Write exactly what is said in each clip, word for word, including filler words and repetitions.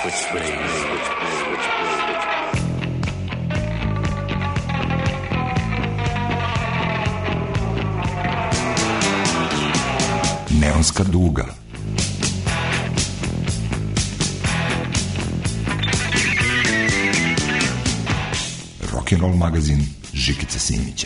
Neonska duga. Rock'n'roll magazin Žikice Simića.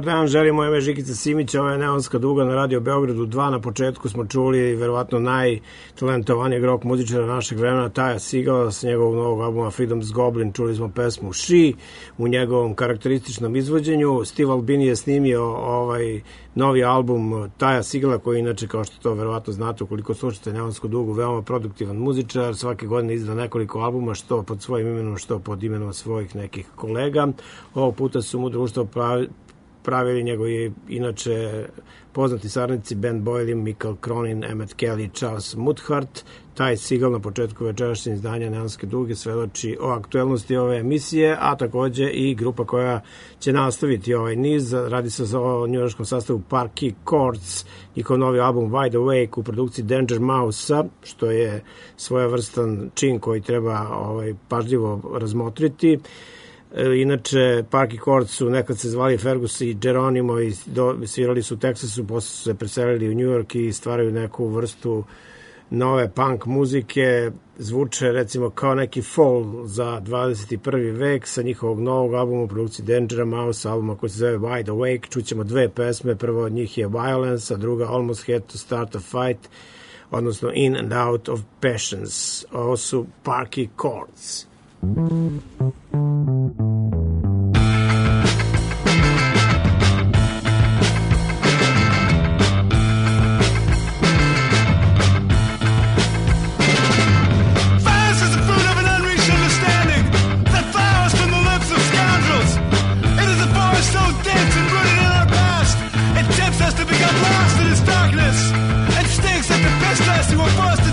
Dobar dan, želimo ime Žikica Simić, ovo je Neonska duga na Radio Beogradu dva. Na početku smo čuli verovatno najtalentovanijeg rock muzičara našeg vremena, Tya Segalla, s njegovog novog albuma Freedom's Goblin. Čuli smo pesmu She u njegovom karakterističnom izvođenju. Steve Albini je snimio ovaj novi album Tya Segalla, koji inače, kao što to verovatno znate ukoliko slušate Neonsku dugu, veoma produktivan muzičar. Svake godine izda nekoliko albuma, što pod svojim imenom, što pod imenom svojih nekih kolega. Ovog puta su mu društvo pravi pravili njegovi inače poznati saradnici Ben Boyle, Michael Cronin, Emmett Kelly, Charles Mutthart. Tya Segall na početku večerašnje izdanja Neonske duge svedoči o aktuelnosti ove emisije, a takođe i grupa koja će nastaviti ovaj niz. Radi se o njujorškom sastavu Parky Chords, njihov novi album Wide Awake u produkciji Danger Mouse-a, što je svojevrstan čin koji treba ovaj, pažljivo razmotriti. Inače, Parky Chords su nekad se zvali Fergus i Geronimo i do, svirali su u Teksasu, posle su se preselili u New York i stvaraju neku vrstu nove punk muzike. Zvuče recimo kao neki fall za dvadeset prvi vek. Sa njihovog novog albuma u produkciji Danger Mouse, albuma koji se zove Wide Awake, čućemo dve pesme. Prva od njih je Violence, a druga Almost Had to Start a Fight, odnosno In and Out of Passions. Ovo su Parky Chords.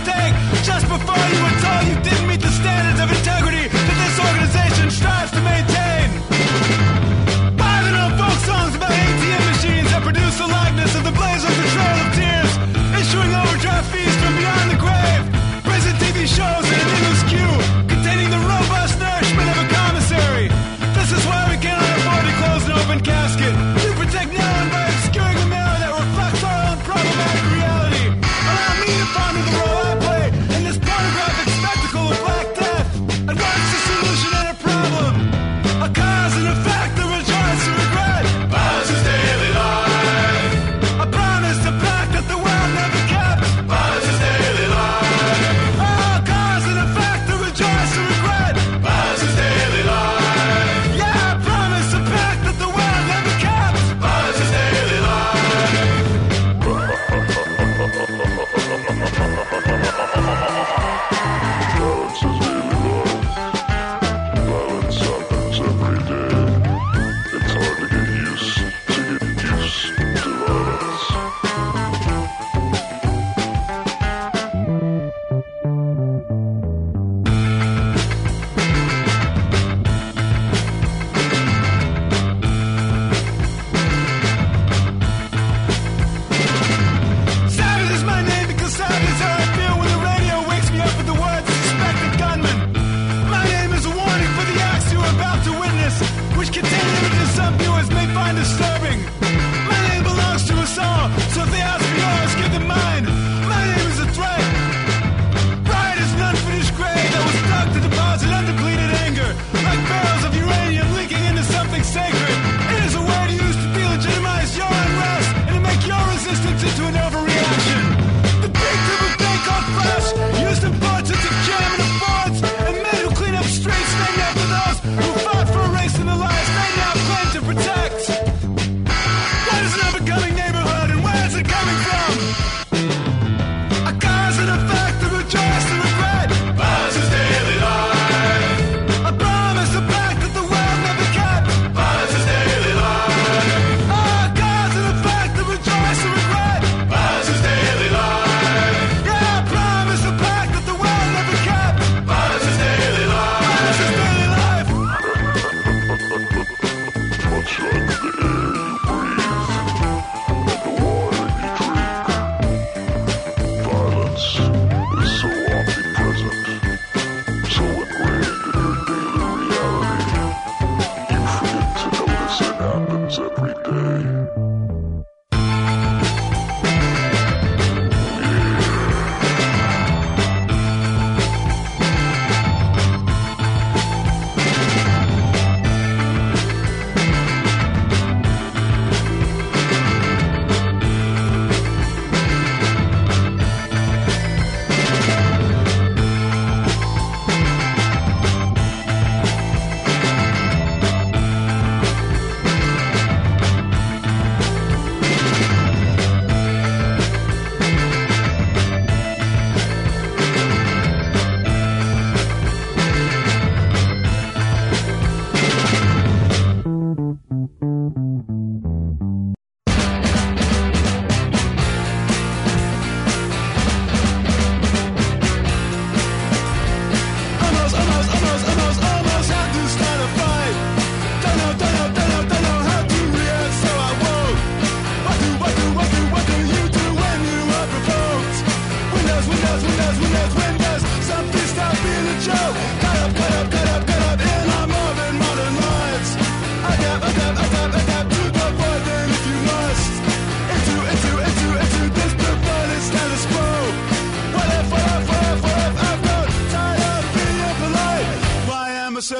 Just before you were told you didn't meet the standards of integrity that this organization strives to maintain.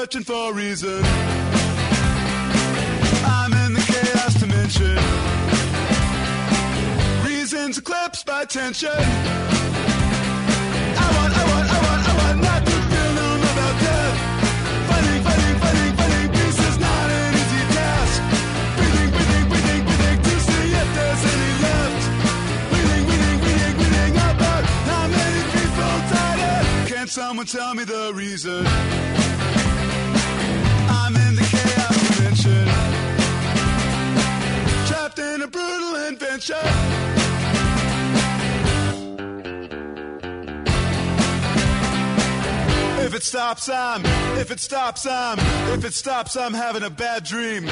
searching for a reason. I'm in the chaos dimension. Reasons eclipsed by tension. I want, I want, I want, I want not to feel numb about death. Fighting, fighting, fighting, fighting. Peace is not an easy task. Breathing, breathing, breathing, breathing to see if there's any left. Breathing, breathing, breathing, breathing about how many people died. Can someone tell me the reason? I'm in the chaos dimension. Trapped in a brutal invention. If it stops, I'm, if it stops, I'm, if it stops, I'm having a bad dream.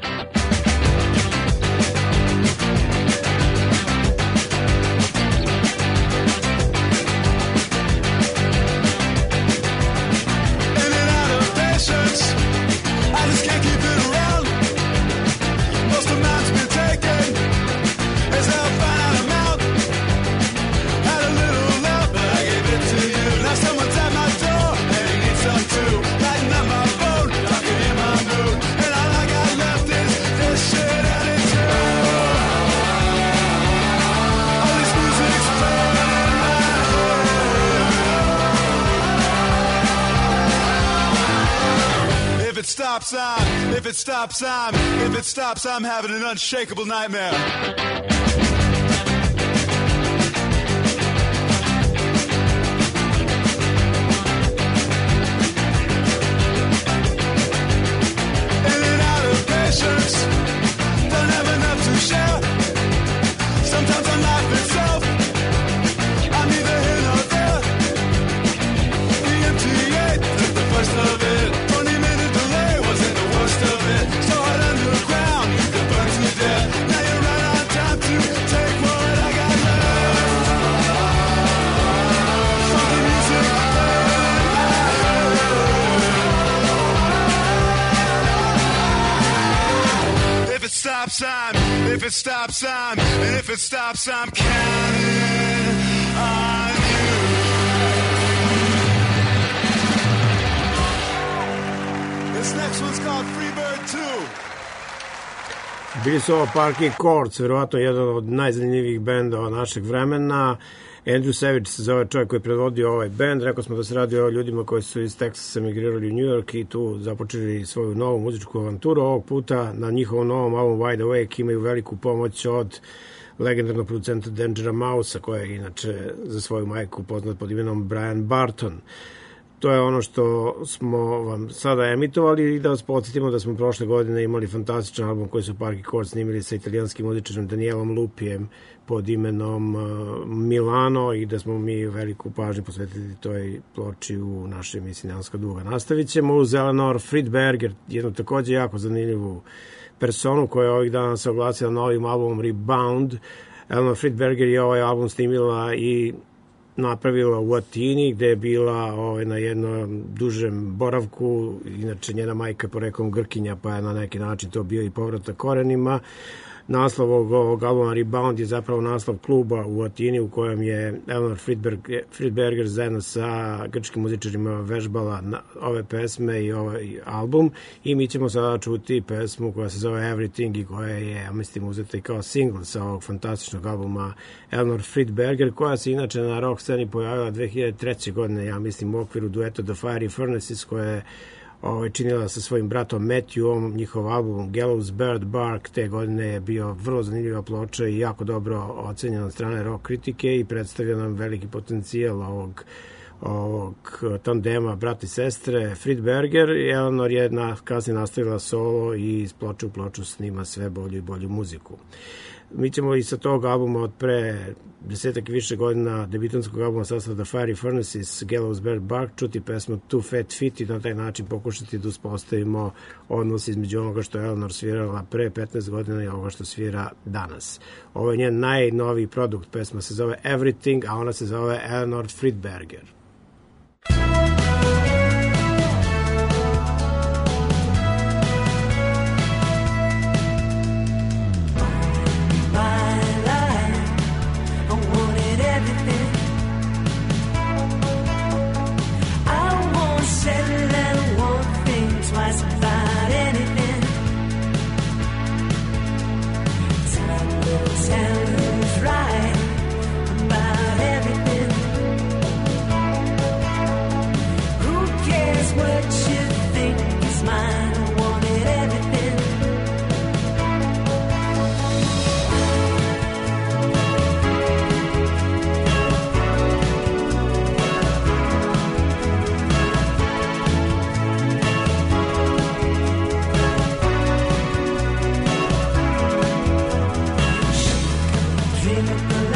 In and out of patience, I just can't keep it around. Most of mine's been taken, as I'll find out amount. Had a little love, but I gave it to you. Now someone's at my door. Too. Lighting up my phone, talking in my mood, and all I got left is this shit attitude. All this music's playing in my head. If it stops, I'm, if it stops, I'm, if it stops, I'm having an unshakable nightmare. Don't have enough to share. Sometimes on life itself, I'm neither here nor there. The M T A took the first of it. Twenty minute delay wasn't the worst of it. So hard underground, you could burn to death. Now you're right on time to take what I got left. Funky music playing in my head. If it stops, I'm, if it stops, I'm, and if it stops, I'm counting on you. This next one's called Freebird two. Bili su ovo Parking Chords, verovatno jedan od najzanimljivijih bendova našeg vremena. Andrew Savage se zove čovjek koji je predvodio ovaj band. Rekao smo da se radi o ljudima koji su iz Teksasa migrirali u New York i tu započeli svoju novu muzičku avanturu. Ovog puta na njihovom novom albumu Wide Awake imaju veliku pomoć od legendarnog producenta Dangera Mouse-a, koja je inače za svoju majku poznat pod imenom Brian Barton. To je ono što smo vam sada emitovali i da vas podsjetimo da smo prošle godine imali fantastičan album koji su Parking Chords snimili sa italijanskim muzičarom Danielom Lupijem pod imenom Milano i da smo mi veliku pažnju posvetili toj ploči u našoj emisiji Neonska duga. Nastavit ćemo uz Eleanor Friedberger, jednu takođe jako zanimljivu personu koja je ovih dana se oglasila novim albumom Rebound. Eleanor Friedberger je ovaj album snimila i napravila u Atini, gde je bila ovaj, na jednom dužem boravku. Inače, njena majka je poreklom Grkinja, pa je na neki način to bio i povratak korenima. Naslov ovog, ovog albuma Rebound je zapravo naslov kluba u Atini u kojem je Eleanor Friedberger, Friedberger zajedno sa grčkim muzičarima vežbala na ove pesme i ovaj album i mi ćemo sada čuti pesmu koja se zove Everything i koja je, ja mislim, uzeta i kao single sa ovog fantastičnog albuma Eleanor Friedberger, koja se inače na rock sceni pojavila dve hiljade treće godine, ja mislim, u okviru dueta The Fiery Furnaces, koja je Ovo, činila sa svojim bratom Matthewom. Njihov album Gallows Bird Bark te godine je bio vrlo zanimljiva ploča i jako dobro ocenjena od strane rock kritike i predstavlja nam veliki potencijal ovog, ovog tandema brata i sestre Friedberger. Eleanor je na, kasnije nastavila solo i iz ploče u ploču snima sve bolju i bolju muziku. Mi ćemo i sa tog albuma od pre desetak i više godina debitanskog albuma sastava The Fiery Furnaces Gallows Bird Bark čuti pesmu Two Fat Feet i na taj način pokušati da uspostavimo odnos između onoga što je Eleanor svirala pre petnaest godina i onoga što svira danas. Ovo je njen najnoviji produkt, pesma se zove Everything, a ona se zove Eleanor Friedberger. Settle and one thing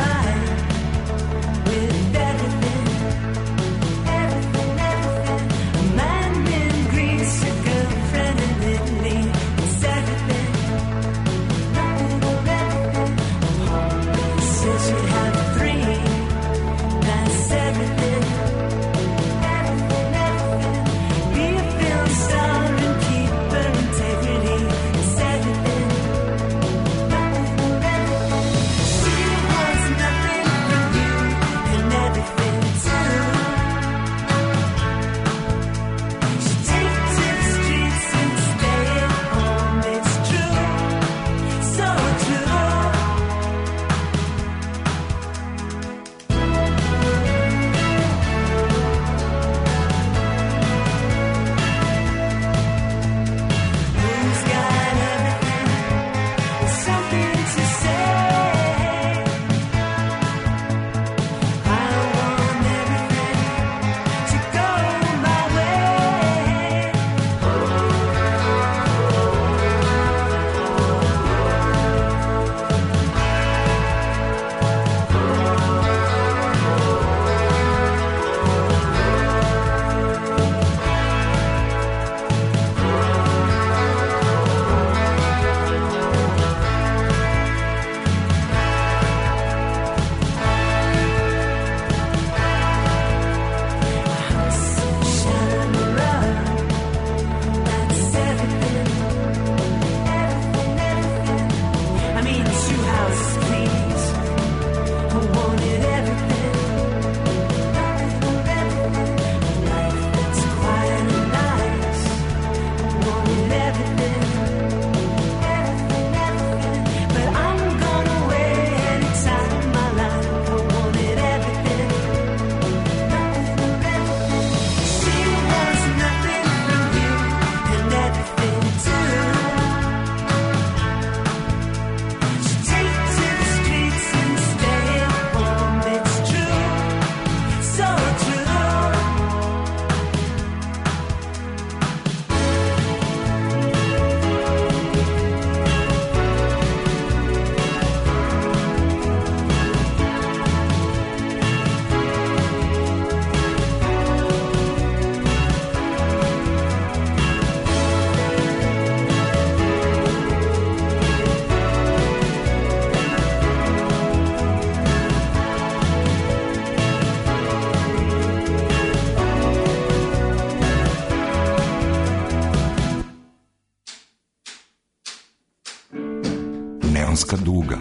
Neonska duga.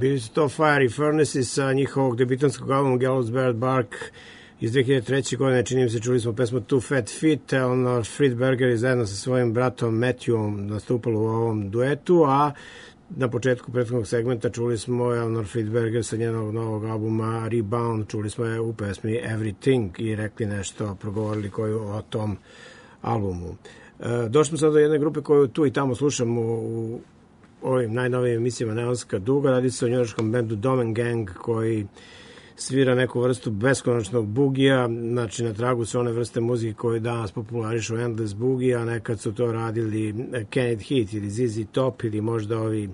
Bili su to Fiery Furnaces sa njihovog debitanskog albuma Gallows Bird Bark iz dve hiljade treće. godine, čini mi se, čuli smo pesmu Two Fat Feet, Eleanor Friedberger je zajedno sa svojim bratom Matthewom nastupalo u ovom duetu, a na početku prethodnog segmenta čuli smo Eleanor Friedberger sa njenog novog albuma Rebound, čuli smo je u pesmi Everything i rekli nešto, progovorili koju o tom albumu. E, došli smo sad do jedne grupe koju tu i tamo slušamo u ovim najnovijim emisijama Neonska duga. Radi se o njujorškom bendu Domen Gang koji svira neku vrstu beskonačnog bugija, znači na tragu su one vrste muzike koje danas popularišu Endless Boogie, a nekad su to radili Kenneth Heat ili Z Z Top ili možda ovi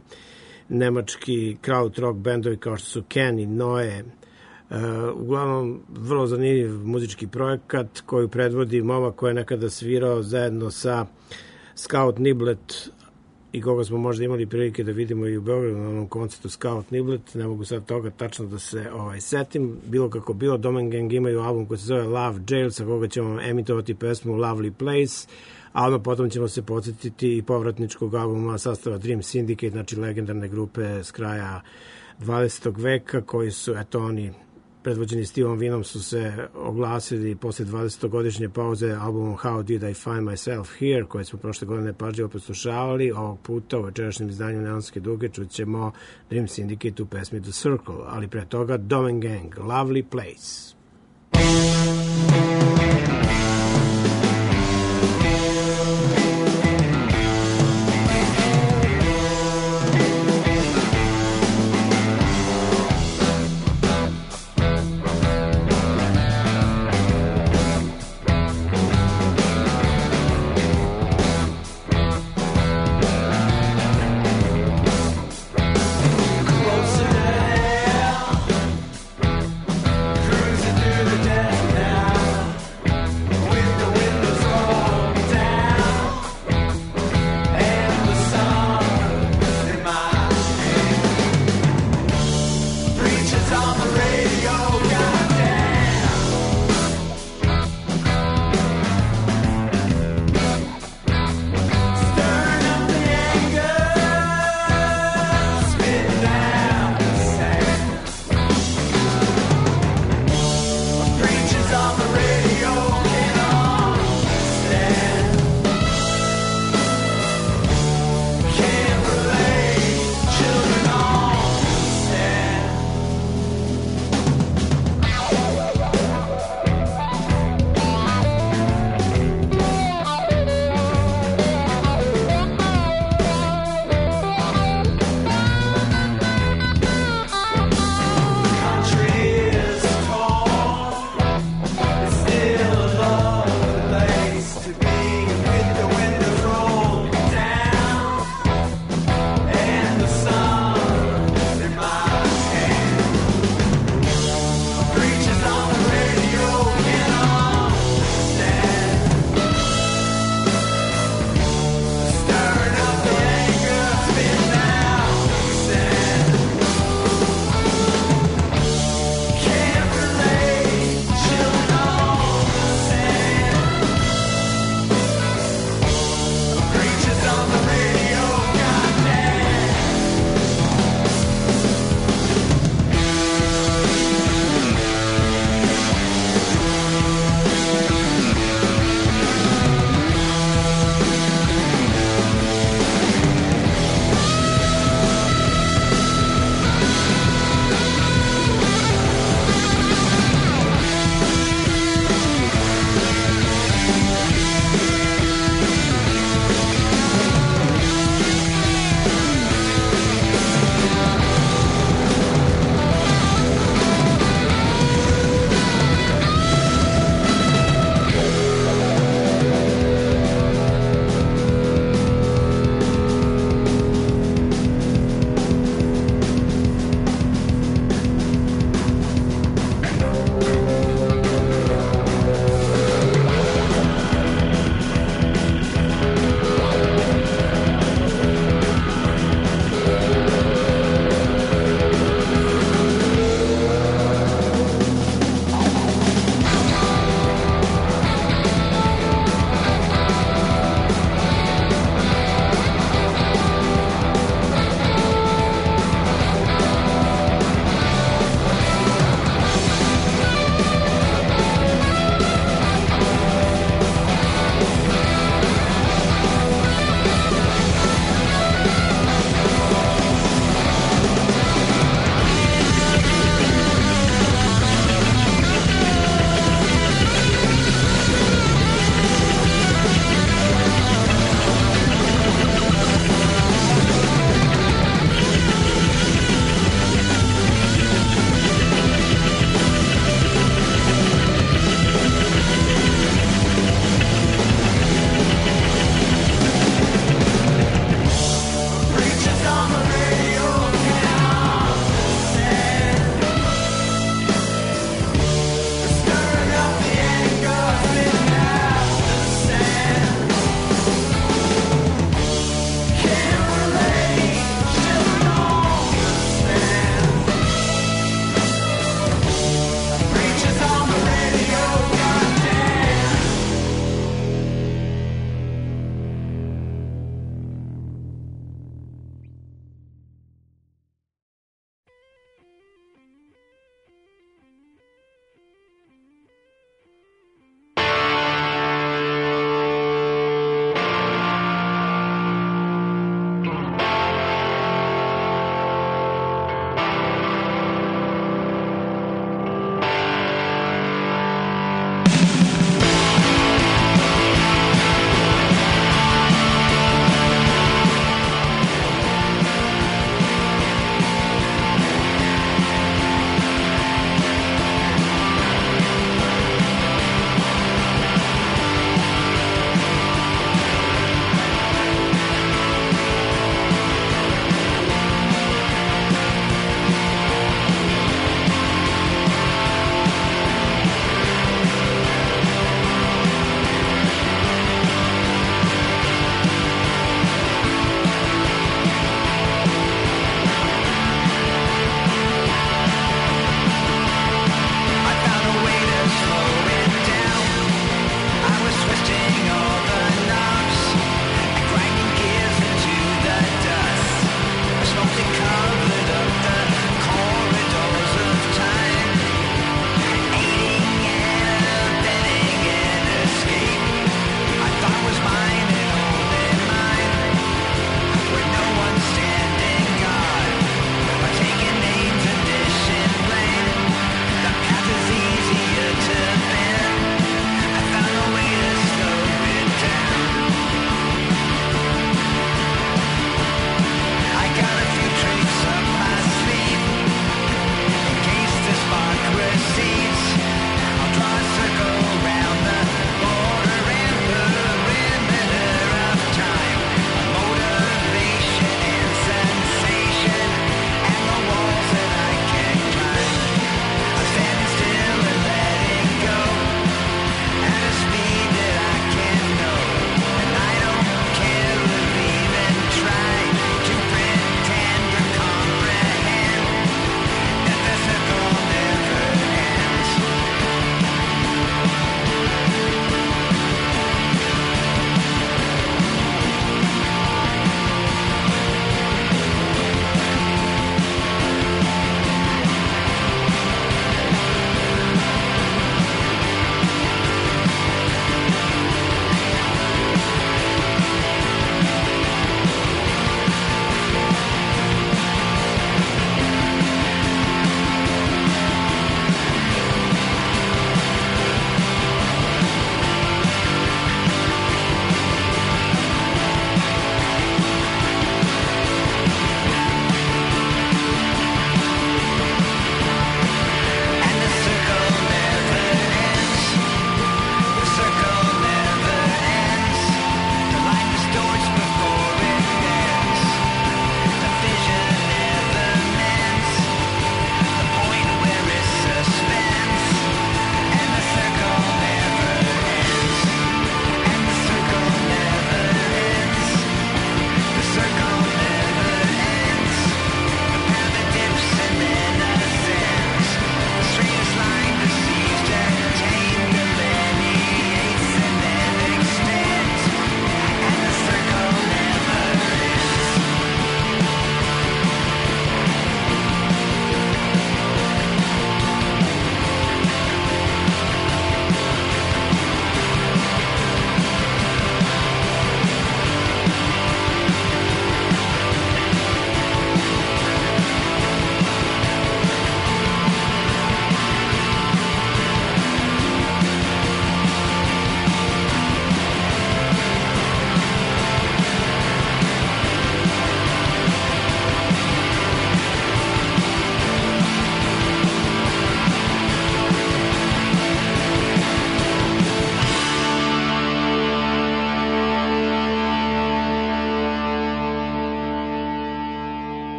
nemački krautrock bendovi kao što su Ken i Noe. Uh, uglavnom, vrlo zanimljiv muzički projekat koji predvodi momak koji je nekada svirao zajedno sa Scout Niblet i koga smo možda imali prilike da vidimo i u Beogradu na onom koncertu Scout Niblet. Ne mogu sad toga tačno da se ovaj, setim. Bilo kako bilo, Domen Gang imaju album koji se zove Love Jail, sa koga ćemo emitovati pesmu Lovely Place, a odmah potom ćemo se podsjetiti i povratničkog albuma sastava Dream Syndicate, znači legendarne grupe s kraja dvadesetog veka koji su, eto oni, predvođeni Steveom Winom su se oglasili posle dvadesetogodišnje pauze albumom How Did I Find Myself Here, koje smo prošle godine pažljivo poslušavali. Ovog puta u večerašnjem izdanju Neonske duge čućemo Dream Syndicate u pesmi The Circle, ali pre toga Domen Gang, Lovely Place. Cruising through the desert now.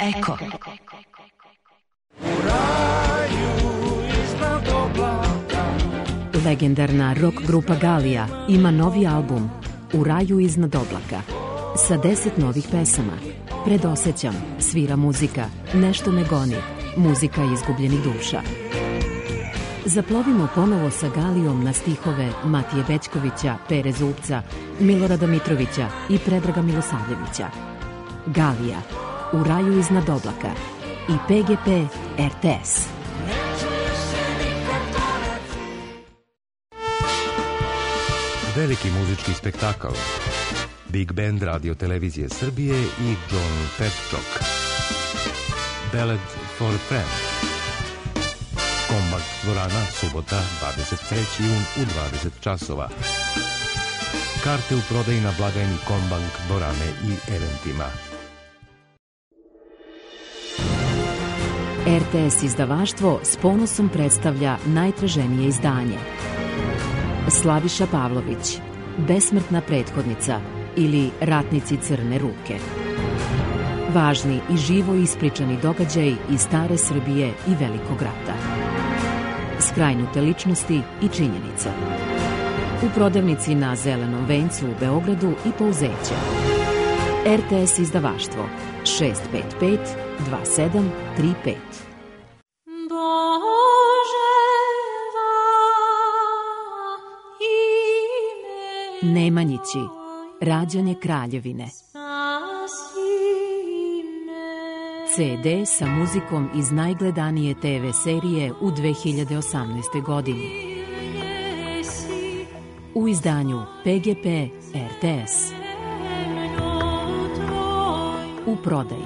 Eko. Legendarna rock grupa Galija ima novi album U raju iznad oblaka sa deset novih pesama. Predosećam, svira muzika, nešto me goni, muzika izgubljenih duša. Zaplovimo ponovo sa Galijom na stihove Matije Bećkovića, Pere Zubca, Milorada Mitrovića i Predraga Milosavljevića. Galija, U raju iznad oblaka i P G P R T S. Veliki muzički spektakl. Big Band Radio Televizije Srbije i John Petchok. Ballad for a Friend. Kombak dvorana, subota, dvadeset treći jun u dvadeset časova. Karte u prodaji na blagajni Kombank dvorane i eventima. R T S izdavaštvo s ponosom predstavlja najtraženije izdanje. Slaviša Pavlović, Besmrtna prethodnica ili Ratnici crne ruke. Važni i živo ispričani događaji iz stare Srbije i Velikog rata. Skrajnute ličnosti i činjenice. U prodavnici na Zelenom vencu u Beogradu i Pouzeće. R T S izdavaštvo šest pet pet dva sedam tri pet. Nemanjići, Rađanje kraljevine. C D sa muzikom iz najgledanije T V serije u dve hiljade osamnaestoj godini. U izdanju P G P R T S. U prodaji.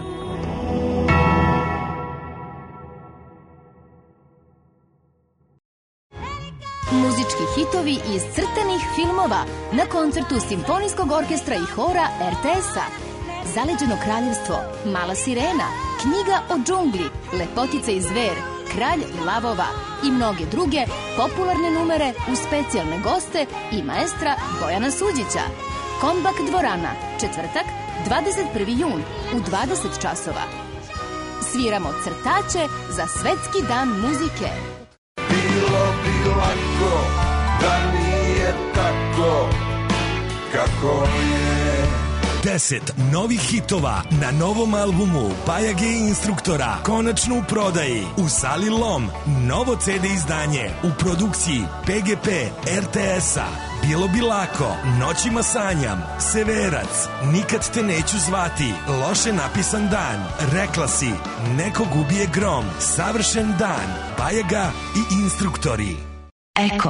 Muzički hitovi iz crtanih filmova na koncertu Simfonijskog orkestra i hora R T S-a. Zaleđeno kraljevstvo, Mala sirena, Knjiga o džungli, Lepotica i zver, Kralj lavova i mnoge druge popularne numere uz specijalne goste i maestra Bojana Suđića. Kombak dvorana, četvrtak, dvadeset prvi jun u dvadeset časova. Sviramo crtače za Svetski dan muzike. Bilo bi lako da nije tako kako je. deset novih hitova na novom albumu Bajage i instruktora konačno u prodaji u sali Lom. Novo C D izdanje u produkciji P G P R T S-a. Bilo bi lako, Noćima sanjam, Severac, Nikad te neću zvati, Loše napisan dan, Rekla si, Nekog ubije grom, Savršen dan, Bajaga i instruktori. Eko.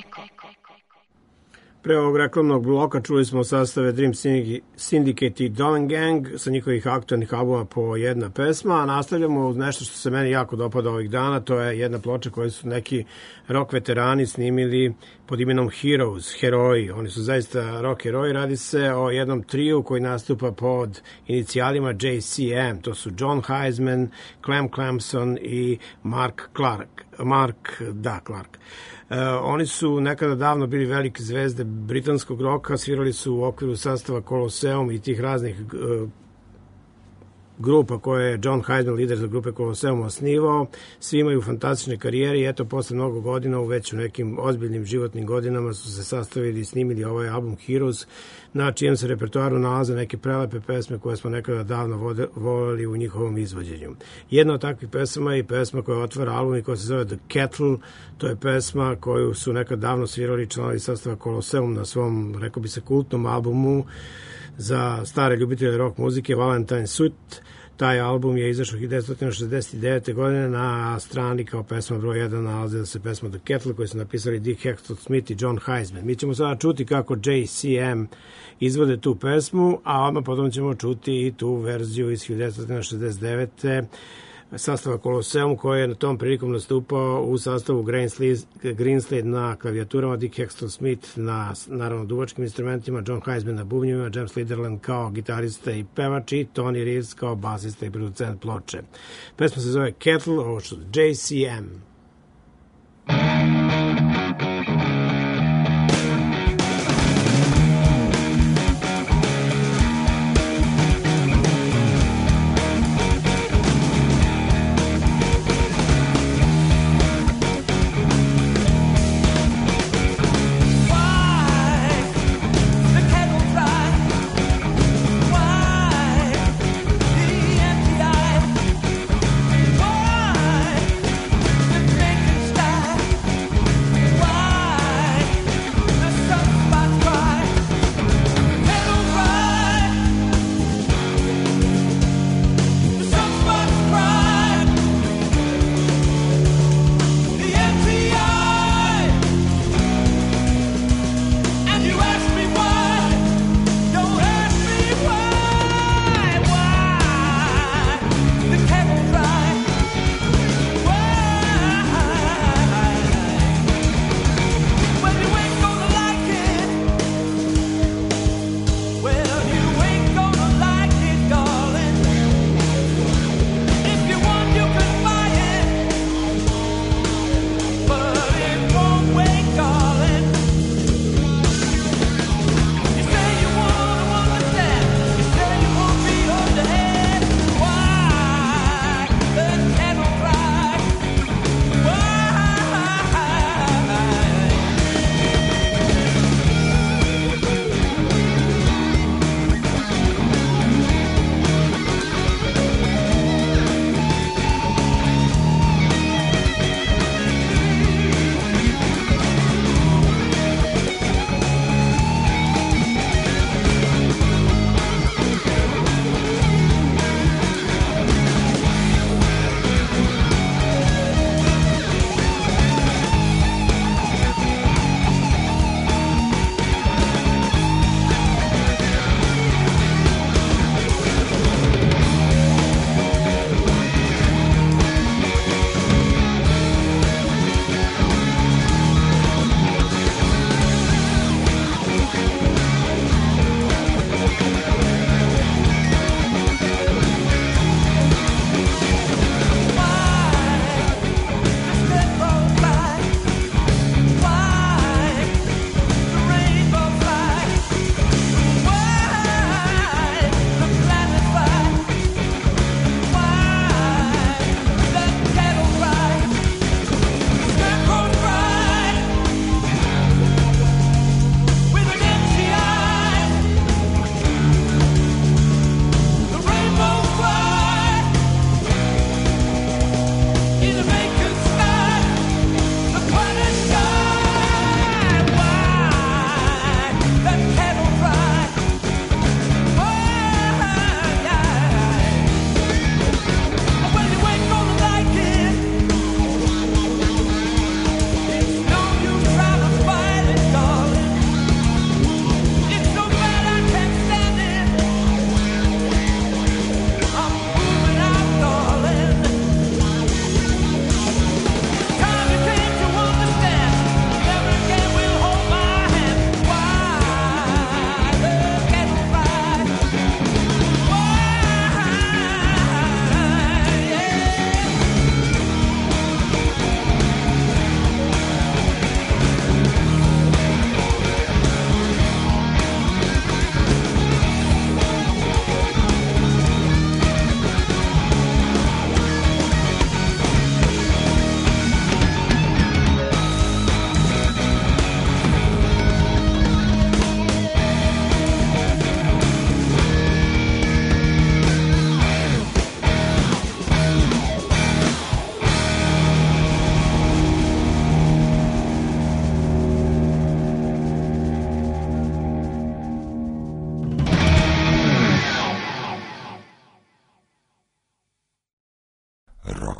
Pre ovog reklamnog bloka čuli smo sastave Dream Syndicate i Dolan Gang sa njihovih aktualnih albuma po jedna pesma, a nastavljamo uz nešto što se meni jako dopada ovih dana, to je jedna ploča koju su neki rock veterani snimili pod imenom Heroes, heroji. Oni su zaista rock heroji, radi se o jednom triju koji nastupa pod inicijalima J C M, to su John Heisman, Clem Clemson i Mark Clark. Mark, da, Clark. Uh, oni su nekada davno bili velike zvezde britanskog roka, svirali su u okviru sastava Colosseum i tih raznih uh, grupa koje je John Heisman, lider za grupe Colosseum, osnivao. Svi imaju fantastične karijere i eto, posle mnogo godina, u već u nekim ozbiljnim životnim godinama su se sastavili i snimili ovaj album Heroes, na čijem se repertoaru nalaze neke prelepe pesme koje smo nekada davno vode, voleli u njihovom izvođenju. Jedna od takvih pesama je i pesma koja otvara album i koja se zove The Kettle. To je pesma koju su nekad davno svirali članovi sastava Colosseum na svom, rekao bi se, kultnom albumu za stare ljubitelje rock muzike Valentine Suite. Taj album je izašao hiljadu devetsto šezdeset devete. godine, na strani kao pesma broj jedan nalaze se pesma The Kettle koju su napisali Dick Hextall Smith i John Heisman. Mi ćemo sada čuti kako J C M izvode tu pesmu, a odmah potom ćemo čuti i tu verziju iz hiljadu devetsto šezdeset devete. sastava Colosseum koji je na tom prilikom nastupao u sastavu Greenslade na klavijaturama, Dick Hextall Smith na naravno duvačkim instrumentima, John Heisman na bubnjima, James Liderland kao gitarista i pevač i Tony Reeves kao basista i producent ploče. Pesma se zove Kettle, ovo što J C M.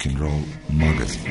Rock'n'Roll magazin.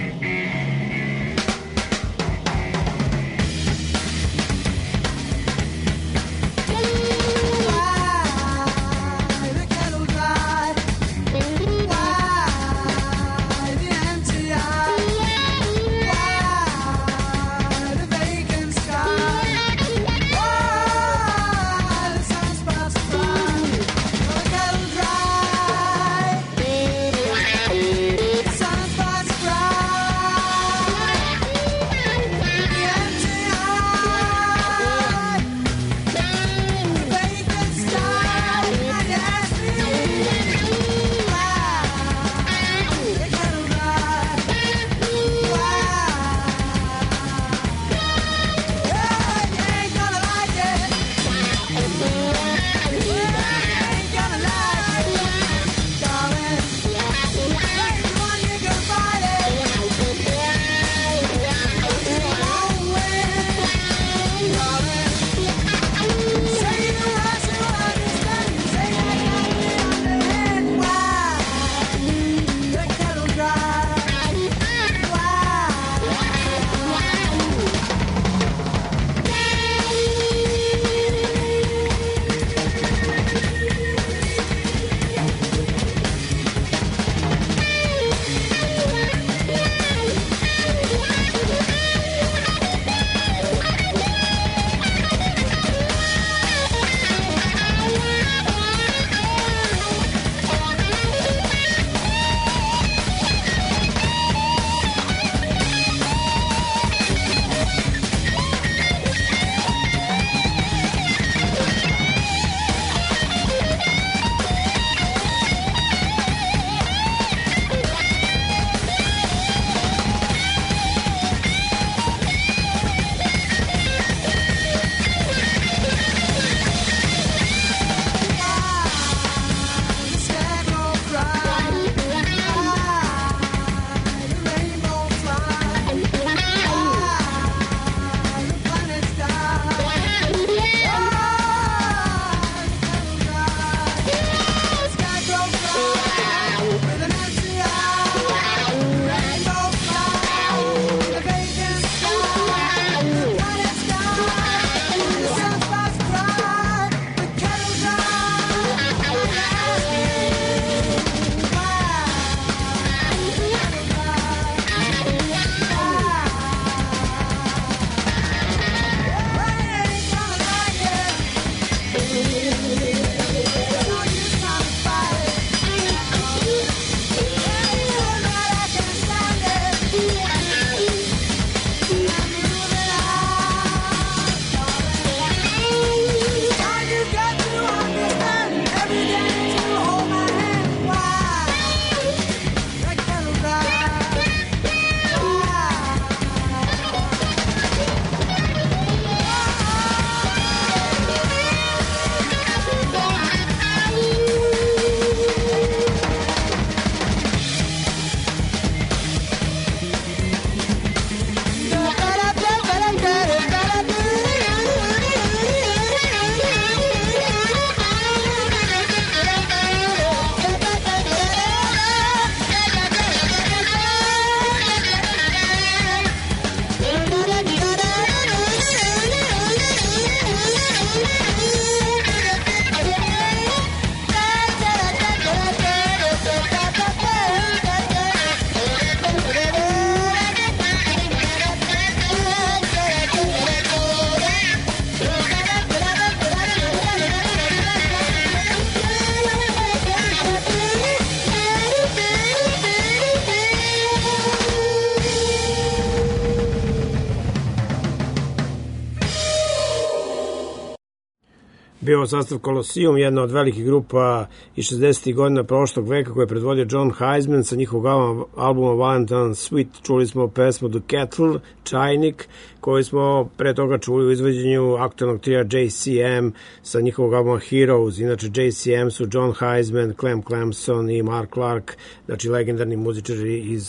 bio sastav Colosseum, jedna od velikih grupa iz šezdesetih godina prošlog veka koje je predvodio John Heisman sa njihovog albuma Valentine Sweet. Čuli smo pesmu The Kettle, Čajnik, koju smo pre toga čuli u izvođenju aktualnog trija J C M sa njihovog albuma Heroes. Inače J C M su John Heisman, Clem Clemson i Mark Clark, znači legendarni muzičari iz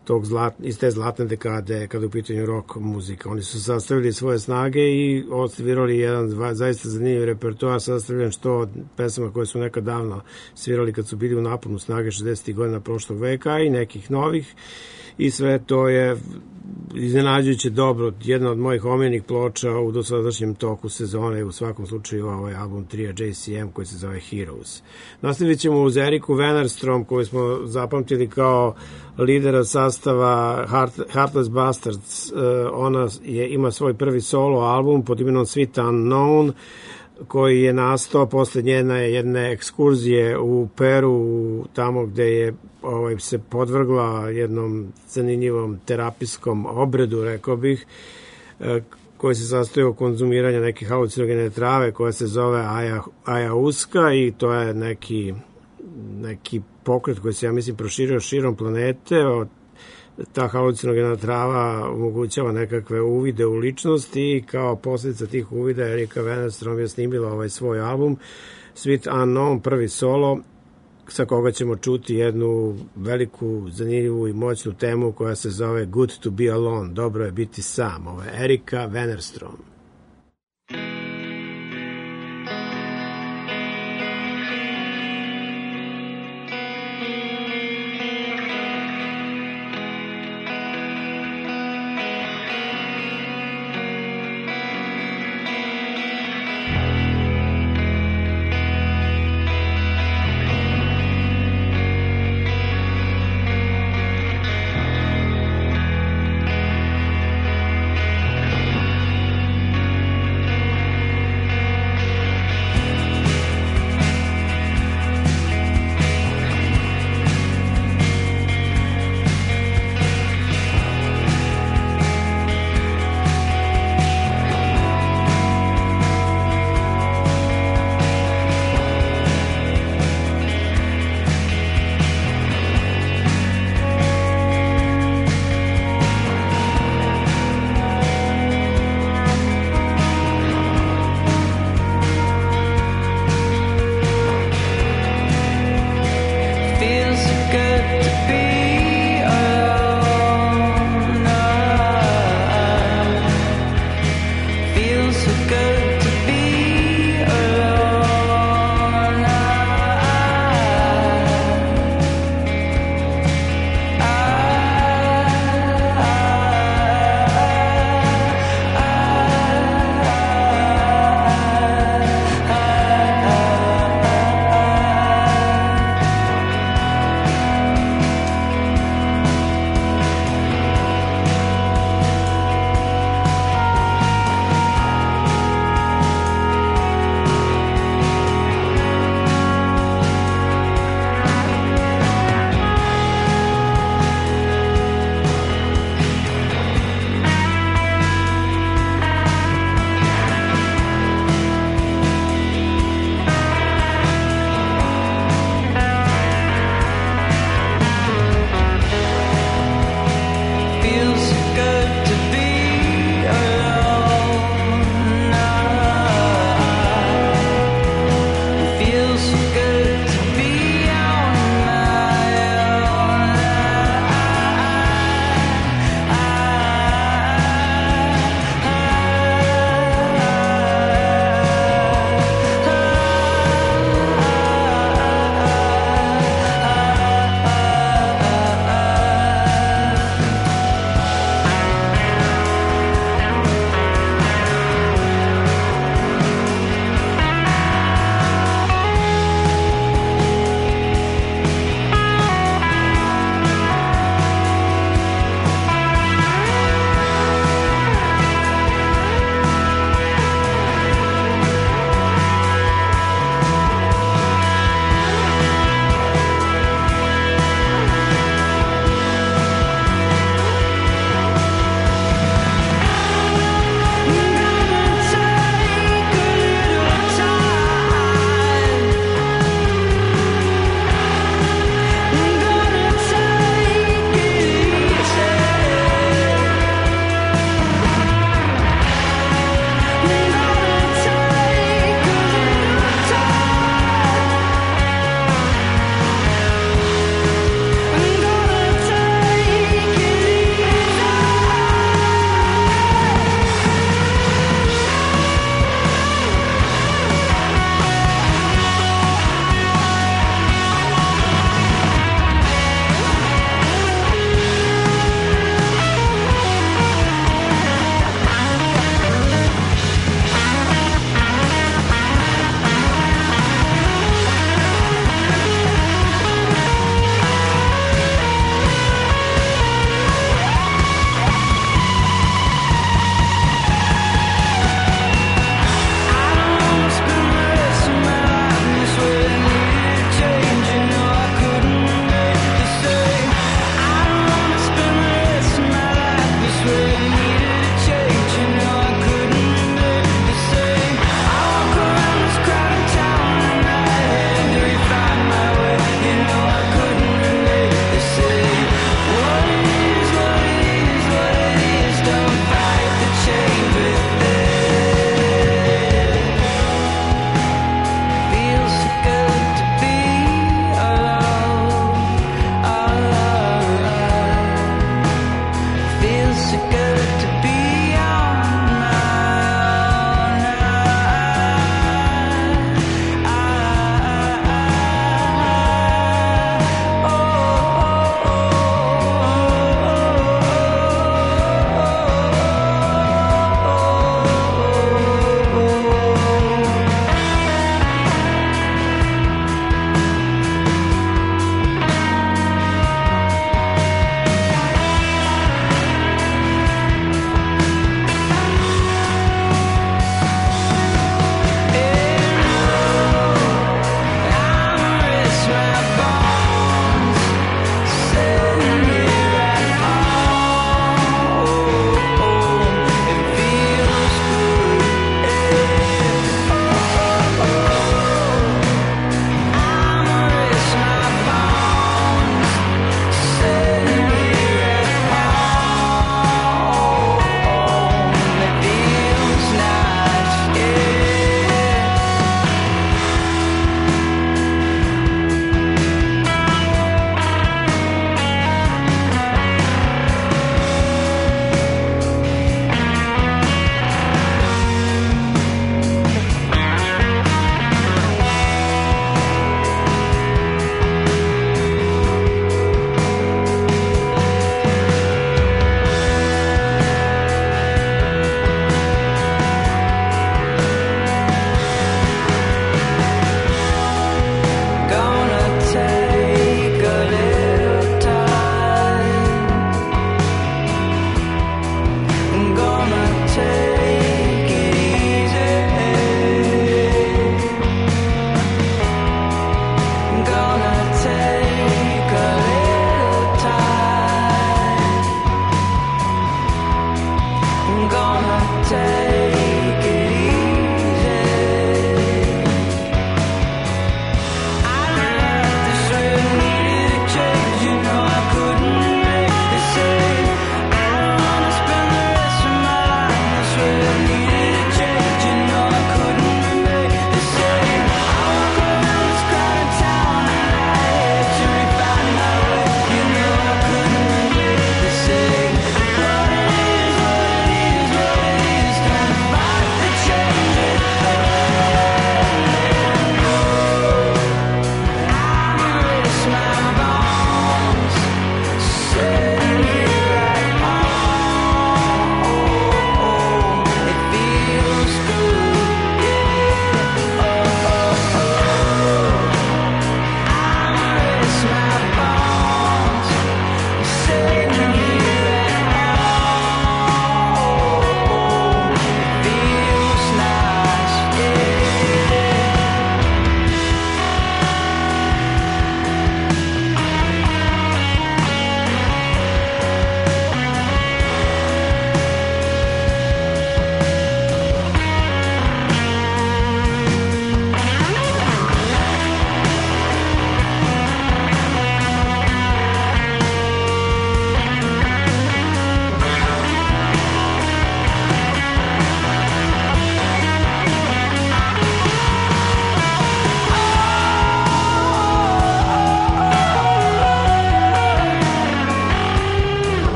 tog zlat, iz te zlatne dekade kada je u pitanju rock muzika. Oni su sastavili svoje snage i osvirali jedan dva, zaista zanimljiv repertoar, sastavljen što od pesama koje su nekad davno svirali kad su bili u naponu snage šezdesetih godina prošlog veka i nekih novih. I sve to je iznenađujuće dobro. Jedna od mojih omiljenih ploča u dosadašnjem toku sezone je u svakom slučaju ovaj album trija J C M koji se zove Heroes. Nastavit ćemo uz Eriku Wennerstrom koju smo zapamtili kao lidera sastava Heart, Heartless Bastards. Ona je, ima svoj prvi solo album pod imenom Sweet Unknown koji je nastao posle njene jedne ekskurzije u Peru, tamo gde je ovaj, se podvrgla jednom zanimljivom terapijskom obredu, rekao bih, koji se sastoji od konzumiranja neke halucinogene trave koja se zove ayahuasca i to je neki, neki pokret koji se, ja mislim, proširio širom planete. Ta halucinogena trava omogućava nekakve uvide u ličnosti i kao posljedica tih uvida Erika Wennerstrom je snimila ovaj svoj album Sweet Unknown, prvi solo, sa koga ćemo čuti jednu veliku, zanimljivu i moćnu temu koja se zove Good to be alone, dobro je biti sam. Ovo je Erika Wennerstrom. Good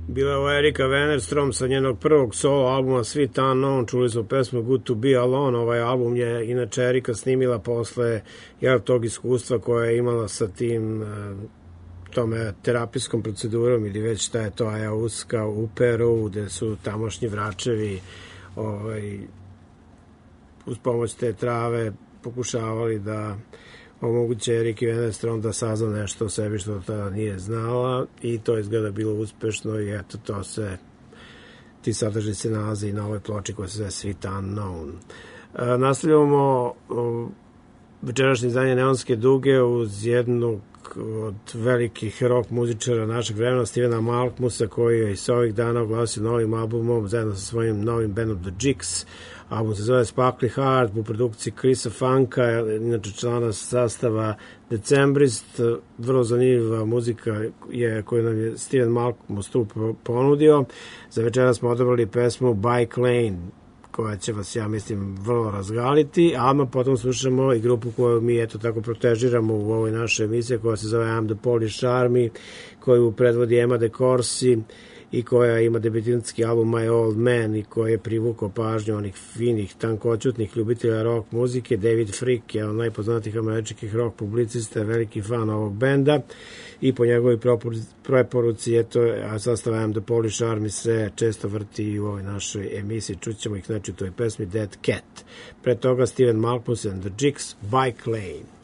Bila je ovo Erika Wennerstrom sa njenog prvog solo albuma Sweet Unknown, čuli smo pesmu Good to be Alone. Ovaj album je inače Erika snimila posle jel, tog iskustva koje je imala sa tim tome terapijskom procedurom ili već šta je to ayahuasca u Peru, gde su tamošnji vračevi ovaj, uz pomoć te trave pokušavali da omoguće Eriki Wennerstrom da sazna nešto o sebi što tada nije znala i to izgleda bilo uspešno i eto to se ti sadržaj se nalazi i na ovoj ploči koja se zove Sweet Unknown. E, nastavljamo o, večerašnje izdanje Neonske duge uz jednog od velikih rock muzičara našeg vremena, Stevena Malkmusa, koji je i sa ovih dana oglasio novim albumom zajedno sa svojim novim bandom The Jigs. Album se zove Sparkly Heart u produkciji Chrisa Funka, inače člana sastava Decembrist. Vrlo zanimljiva muzika je koju nam je Steven Malkmus tu ponudio. Za večera smo odabrali pesmu Bike Lane, koja će vas, ja mislim, vrlo razgaliti, a odmah potom slušamo i grupu koju mi eto tako protežiramo u ovoj našoj emisiji, koja se zove I'm the Polish Army, koju predvodi Emma De Corsi i koja ima debitanski album My Old Man i koji je privukao pažnju onih finih, tankoćutnih ljubitelja rock muzike. David Frick je od najpoznatijih američkih rock publicista, veliki fan ovog benda i po njegovoj preporuci eto, a sastav I'm the Polish Army se često vrti i u ovoj našoj emisiji. Čućemo ih znači u toj pesmi Dead Cat. Pre toga Steven Malkmus and the Jigs, Bike Lane.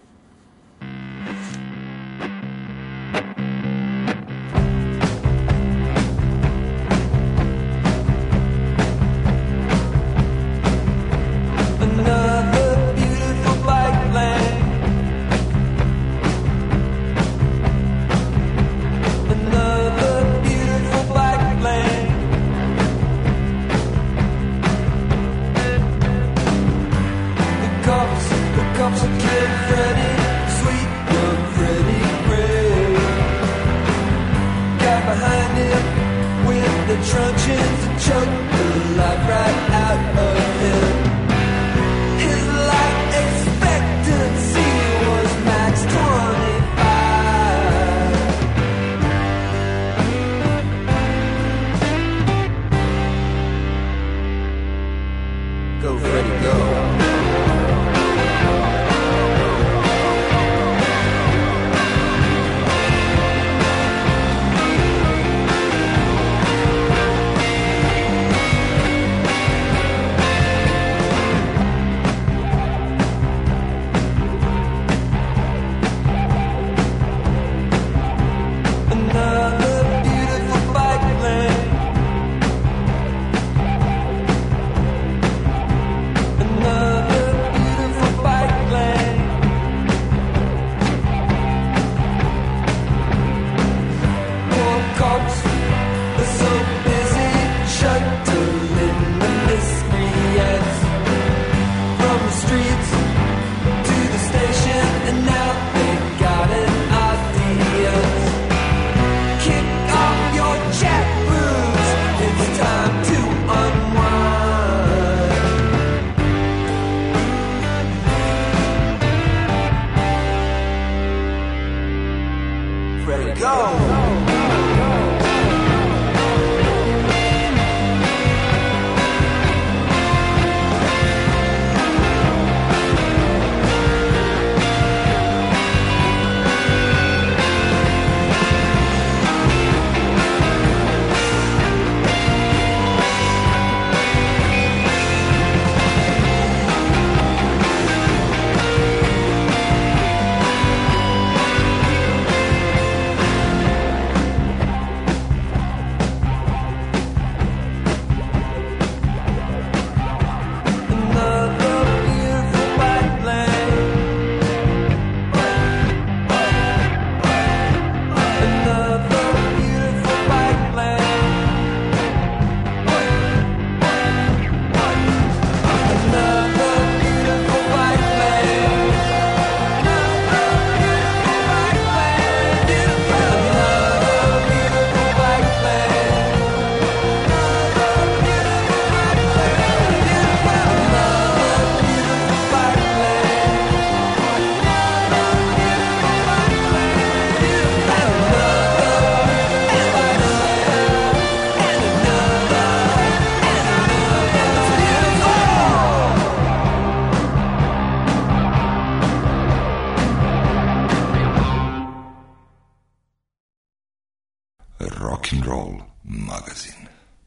roll magazin.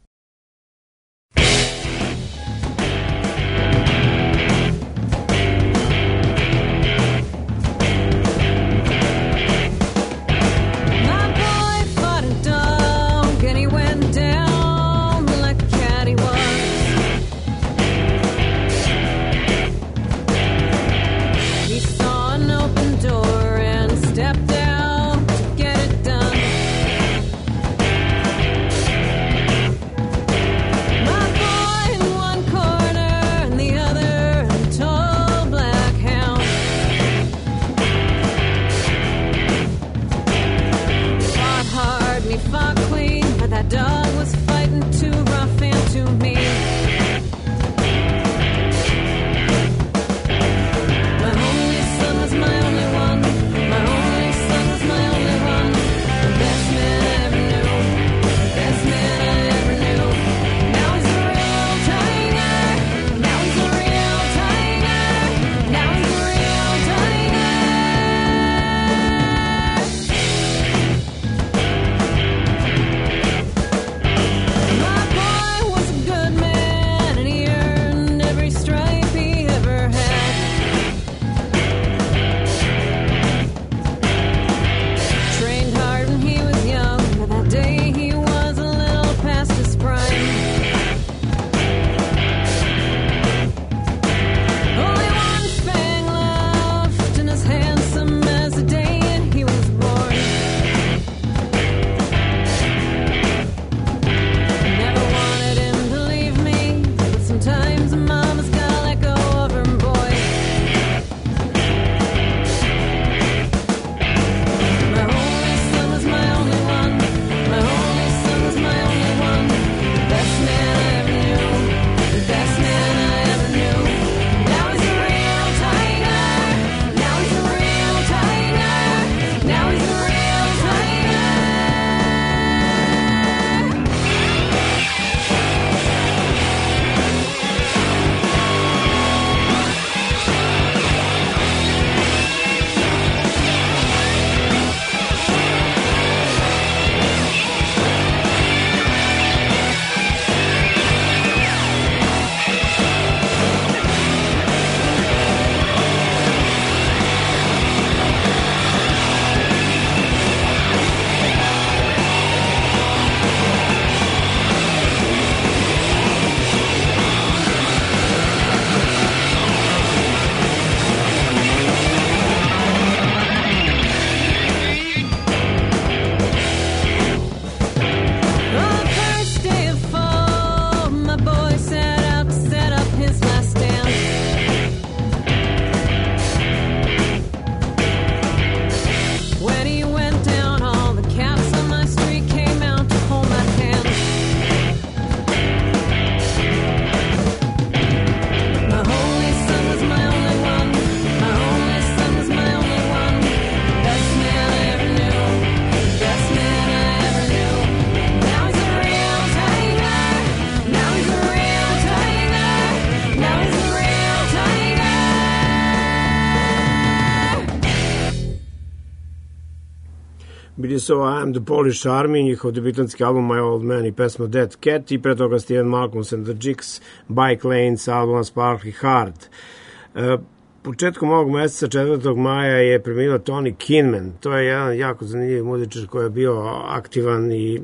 Bili su I Am the Polish Army, njihov debitanski album My Old Man i pesma Dead Cat, i pre toga Steven Malcolms and the Jigs, Bike Lanes, album Sparkly Heart. E, početkom ovog meseca, četvrtog maja, je preminuo Tony Kinman. To je jedan jako zanimljiv muzičar koji je bio aktivan i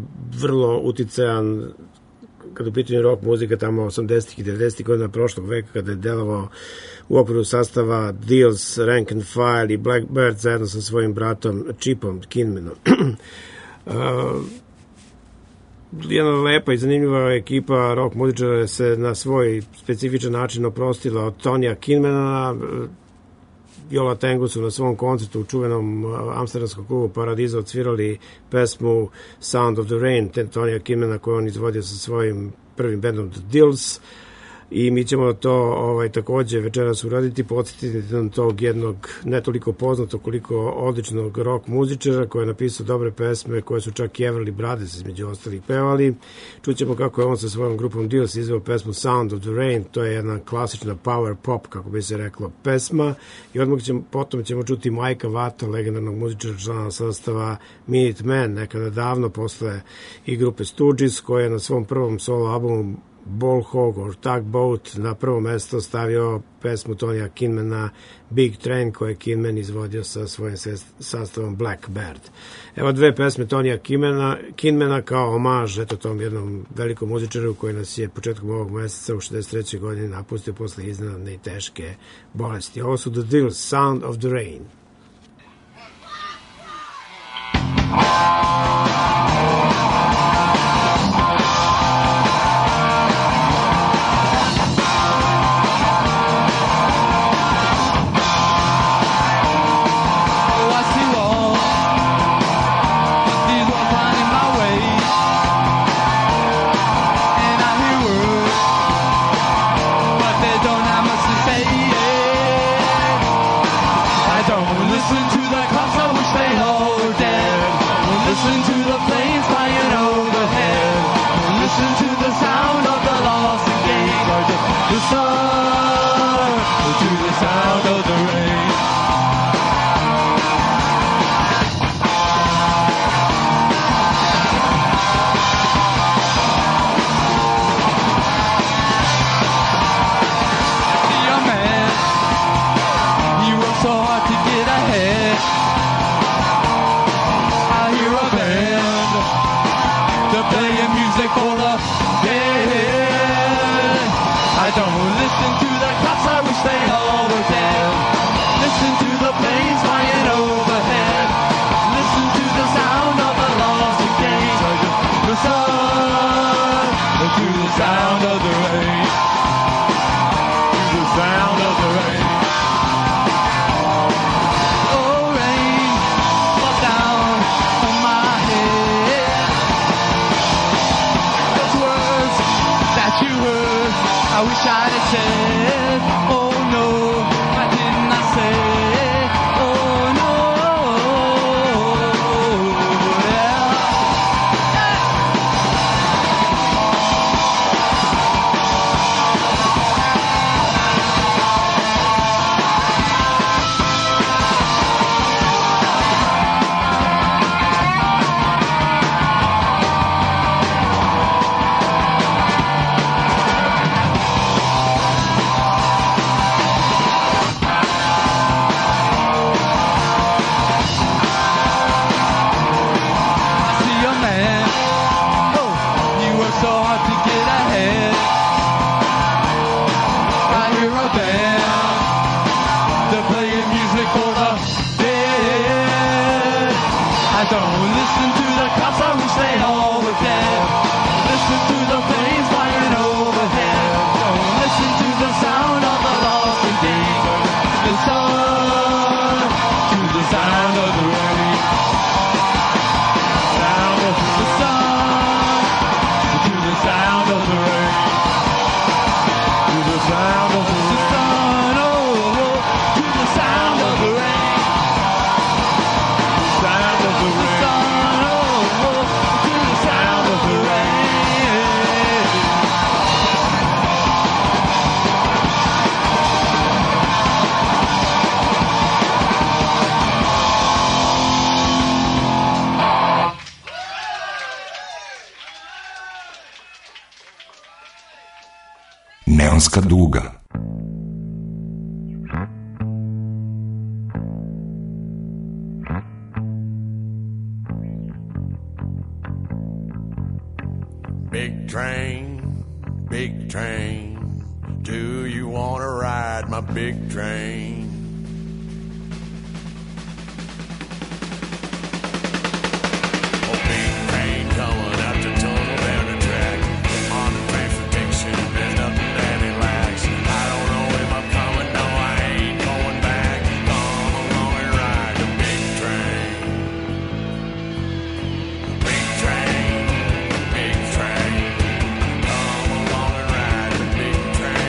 vrlo uticajan kada u pitanju rock muzika tamo osamdesetih i devedesetih godina prošlog veka, kada je delovao u okviru sastava Deals, Rank and File i Blackbird zajedno sa svojim bratom Chipom Kinmanom. uh, jedna lepa i zanimljiva ekipa rock muzičara se na svoj specifičan način oprostila od Tonija Kinmana. Viola Tengu su na svom koncertu u čuvenom amsterdamskom klubu Paradiso odsvirali pesmu Sound of the Rain, Tonija Kinmana, koju on izvodio sa svojim prvim bendom The Dills. i mi ćemo to ovaj, takođe večeras uraditi, podsjetiti nam tog jednog ne toliko poznatog koliko odličnog rock muzičara koji je napisao dobre pesme koje su čak i Everly Brothers između ostalih pevali. Čućemo kako je on sa svojom grupom Dils izveo pesmu Sound of the Rain, to je jedna klasična power pop, kako bi se reklo, pesma, i odmah ćemo, potom ćemo čuti Majka Vata, legendarnog muzičara, člana sastava Minutemen, nekada davno posle i grupe Stooges, koja je na svom prvom solo albumu Ball Hog or Tugboat na prvo mesto stavio pesmu Tonija Kinmana Big Train, koje je Kinman izvodio sa svojim sastavom Blackbird. Evo dve pesme Tonija Kinmana, Kinmana kao omaž eto tom jednom velikom muzičaru koji nas je početkom ovog meseca u šezdeset trećoj godini napustio posle iznenadne i teške bolesti. Ovo su The Dils, Sound of the Rain. Neonska duga. Big train, big train, do you want to ride my big train? Oh, big train coming out the tunnel down the track. On the transportation, there's nothing that it lacks. I don't know if I'm coming, no, I ain't going back. Come along and ride the big train. Big train, big train. Come along and ride the big train.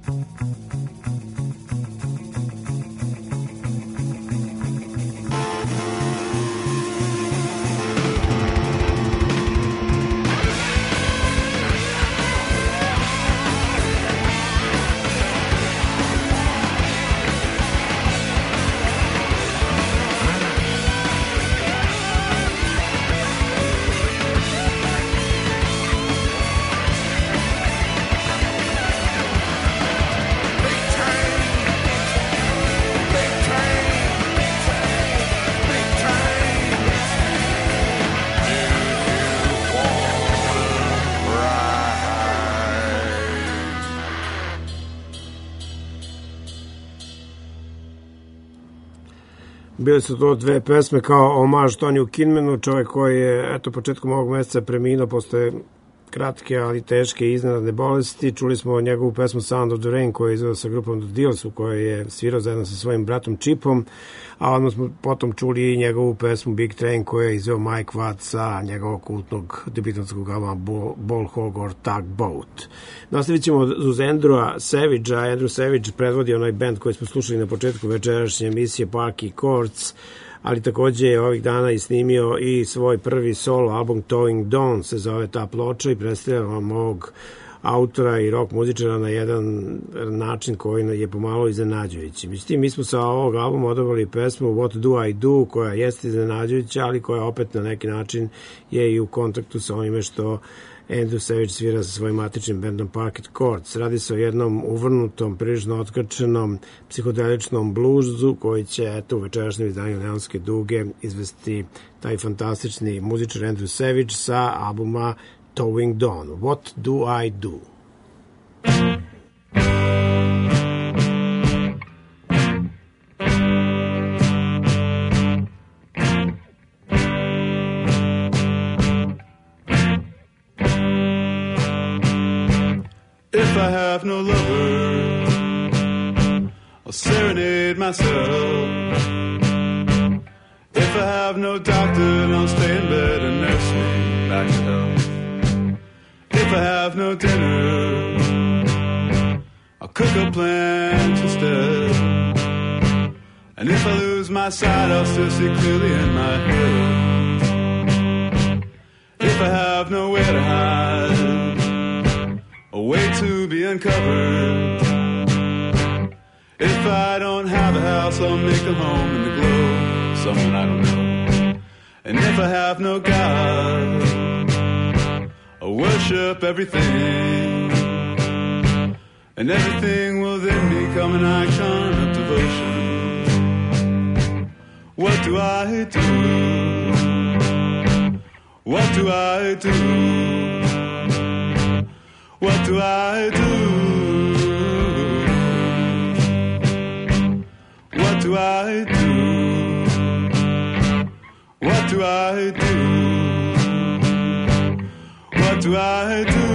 Bili su to dve pesme kao omaž Toniju Kinmanu, čovjek koji je eto početkom ovog meseca preminuo posle kratke, ali teške iznenadne bolesti. Čuli smo njegovu pesmu Sound of the Rain koju je izveo sa grupom The Deals, u kojoj je svirao zajedno sa svojim bratom Chipom, a odmah smo potom čuli i njegovu pesmu Big Train koju je izveo Mike Watt sa njegovog kultnog debitanskog albuma Ball Hog or Tugboat. Nastavit ćemo uz Andrewa Savagea. Andrew Savage predvodi onaj band koji smo slušali na početku večerašnje emisije Parky Chords, ali takođe je ovih dana i snimio i svoj prvi solo album Towing Dawn se zove ta ploča i predstavlja vam ovog autora i rock muzičara na jedan način koji je pomalo iznenađujući. Međutim, mi smo sa ovog albuma odabrali pesmu What Do I Do, koja jeste iznenađujuća, ali koja opet na neki način je i u kontaktu sa onime što Andrew Savage svira sa svojim matičnim bandom Parky Chords. Radi se o jednom uvrnutom, prilično otkačenom, psihodeličnom bluzu koji će eto, u večerašnjem izdanju Neonske duge izvesti taj fantastični muzičar Andrew Savage sa albuma Towing Dawn. What Do I Do? If I have no lover, I'll serenade myself. If I have no doctor, I'll stay in bed and nurse me back to health. If I have no dinner, I'll cook up plans instead. And if I lose my sight, I'll still see clearly in my head. If I have nowhere to hide, a way to be uncovered. If I don't have a house, I'll make a home in the glow, someone I don't know. And if I have no God, I'll worship everything, and everything will then become an icon of devotion. What do I do? What do I do? What do I do? What do I do? What do I do? What do I do?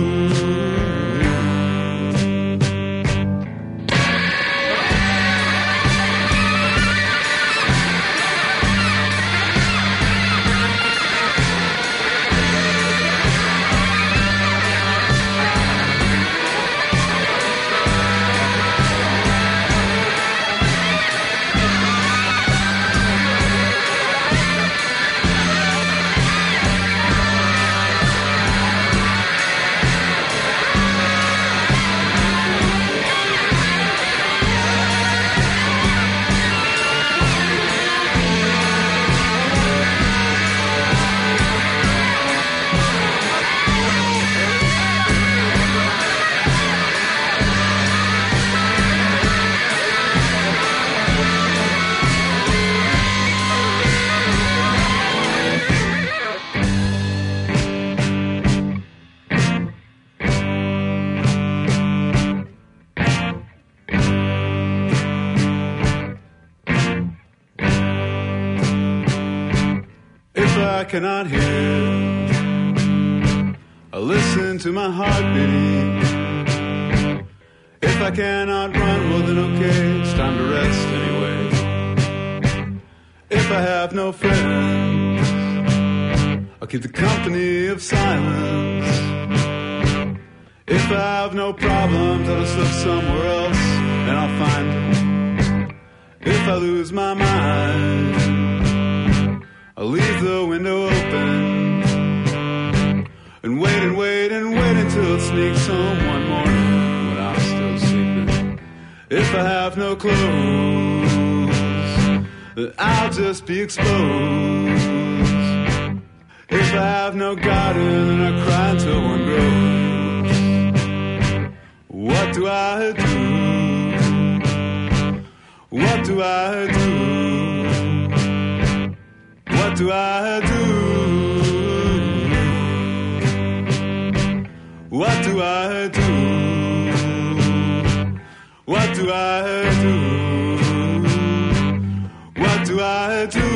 I cannot hear, I listen to my heart beating. If I cannot run, well then okay, it's time to rest anyway. If I have no friends, I'll keep the company of silence. If I have no problems, I'll just look somewhere else and I'll find it. If I lose my mind, I'll leave the window open and wait and wait and wait until it sneaks home one morning when I'm still sleeping. If I have no clothes, then I'll just be exposed. If I have no garden, then I cry until one grows. What do I do? What do I do? What do I do? What do I do? What do I do? What do I do?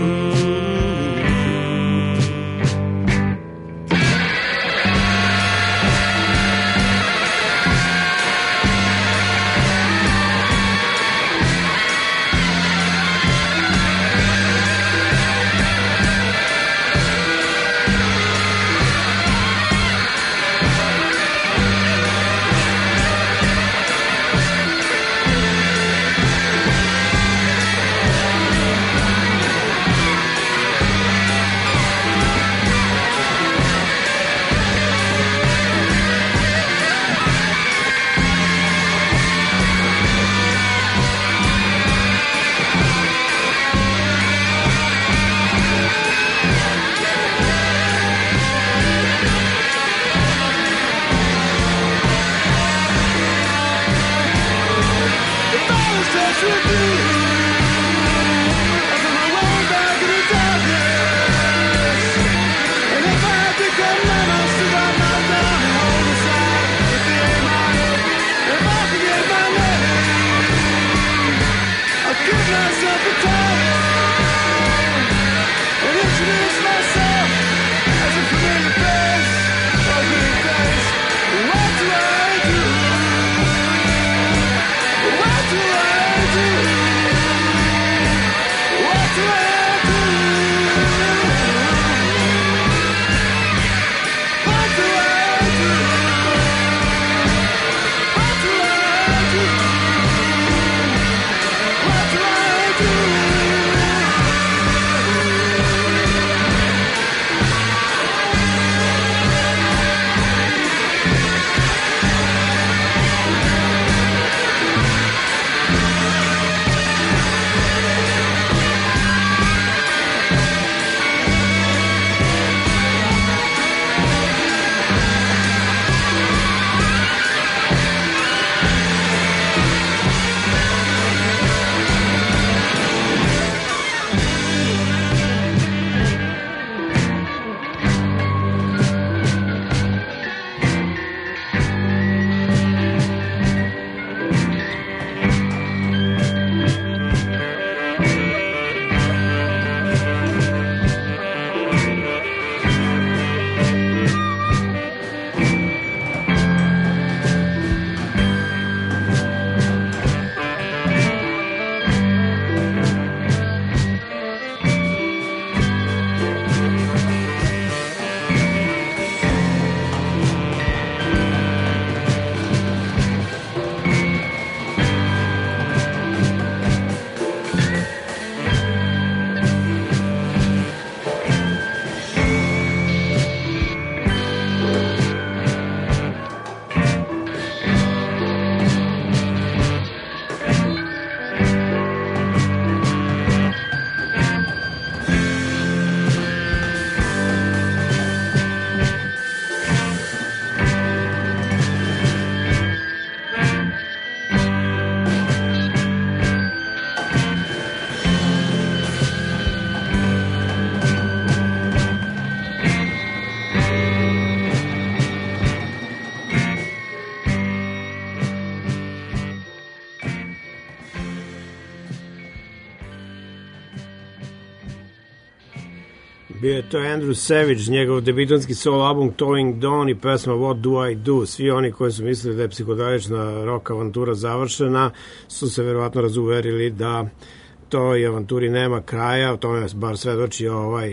Bio je to Andrew Savage, njegov debitanski solo album Towing Dawn i pesma What Do I Do. Svi oni koji su mislili da je psihodelična rock avantura završena su se verovatno razuverili da toj avanturi nema kraja, o tome bar svedoči ovaj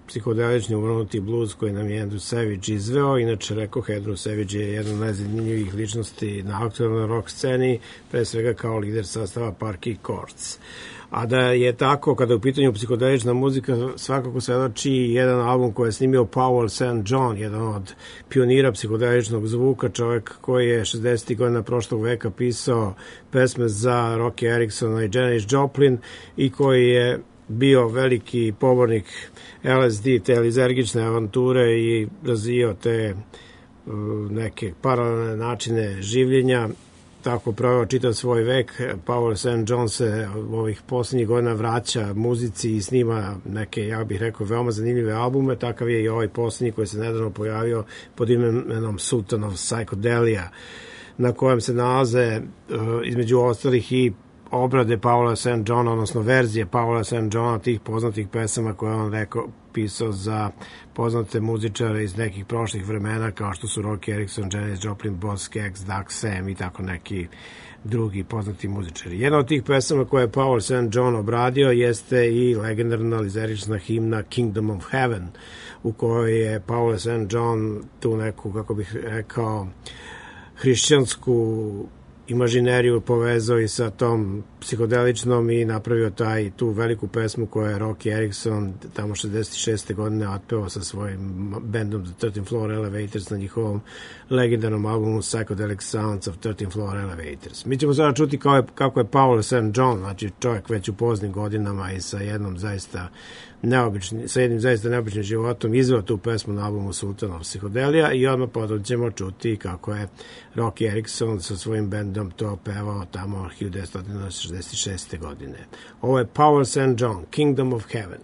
psihodelični uvrnuti blues koji nam je Andrew Savage izveo. Inače, rekao, Andrew Savage je jedna od najzanimljivih ličnosti na aktualnoj rock sceni, pre svega kao lider sastava Parky Courts. A da je tako, kada je u pitanju psihodelična muzika, svakako svedoči jedan album koji je snimio Powell Saint John, jedan od pionira psihodeličnog zvuka, čovjek koji je šezdesetih godina prošlog veka pisao pesme za Rocky Ericksona i Janis Joplin i koji je bio veliki pobornik L S D, te lizergične avanture i razvijao te uh, neke paralelne načine življenja. Tako proveo čitav svoj vek. Powell Saint John se ovih posljednjih godina vraća muzici i snima neke, ja bih rekao, veoma zanimljive albume. Takav je i ovaj posljednji koji se nedavno pojavio pod imenom Sultan of Psychedelia, na kojem se nalaze uh, između ostalih i obrade Powella Saint Johna, odnosno verzije Powella Saint Johna, tih poznatih pesama koje on rekao, pisao za poznate muzičare iz nekih prošlih vremena, kao što su Rocky Erickson, Janis Joplin, Boz Scaggs, Doug Sam i tako neki drugi poznati muzičari. Jedna od tih pesama koje je Powell Saint John obradio jeste i legendarna lizerična himna Kingdom of Heaven, u kojoj je Powell Saint John tu neku, kako bih rekao, hrišćansku imažineriju povezao i sa tom psihodeličnom i napravio taj, tu veliku pesmu koju je Rocky Erickson tamo šezdeset šeste godine otpevao sa svojim bendom The thirteenth Floor Elevators na njihovom legendarnom albumu Psychedelic Sounds of thirteenth Floor Elevators. Mi ćemo sada čuti kao je, kako je Powell Saint John, znači čovjek već u poznim godinama i sa jednom zaista neobični, sa jednim zaista neobičnim životom izveo tu pesmu na albumu Sultan of Psychedelia i odmah potom ćemo čuti kako je Rocky Erickson sa svojim bendom to pevao tamo hiljadu devetsto šezdeset šeste godine. Ovo je Powell Saint John, Kingdom of Heaven.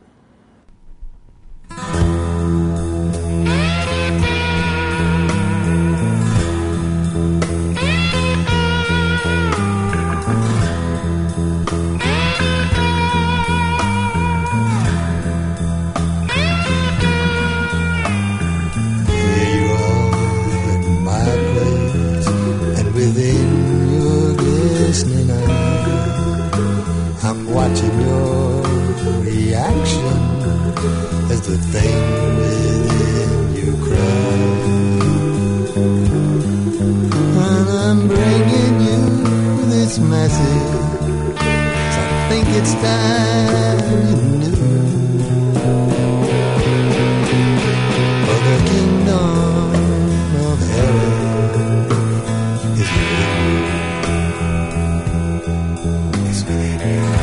I'm watching your reaction as the thing within you cries. And I'm bringing you this message, 'cause I think it's time you knew. For the kingdom of heaven is within you. It's within you.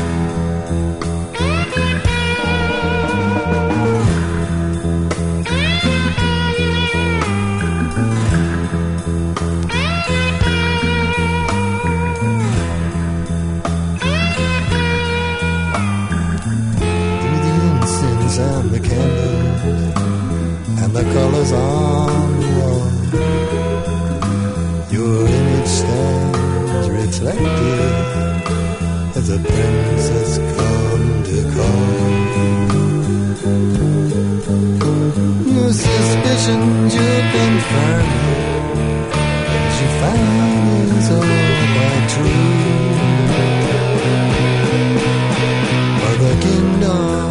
And the candles and the colors on the wall, your image stands reflected as a princess come to call. Your suspicions you're confirming as you find is all quite true. For the kingdom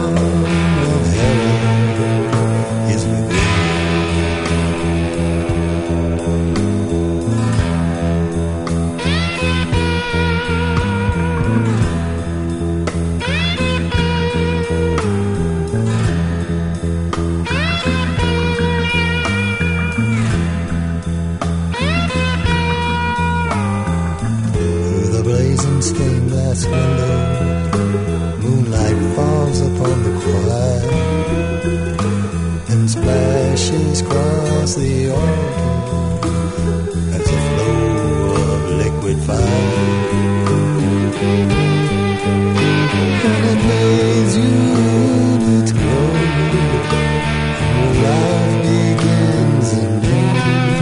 stained glass window, moonlight falls upon the choir and splashes across the altar as a flow of liquid fire. And it lays you to its glory, and your life begins anew.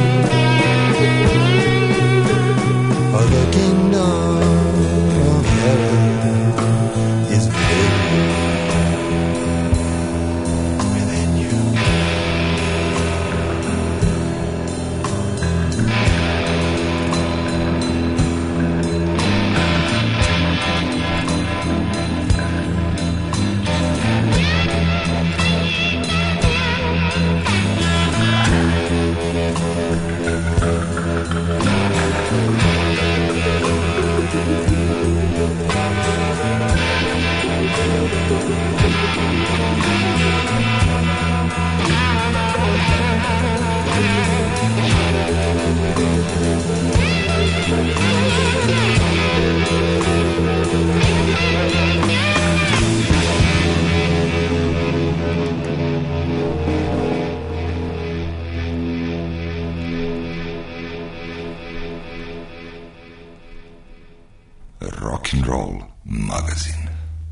For the kingdom Rock'n'Roll magazin.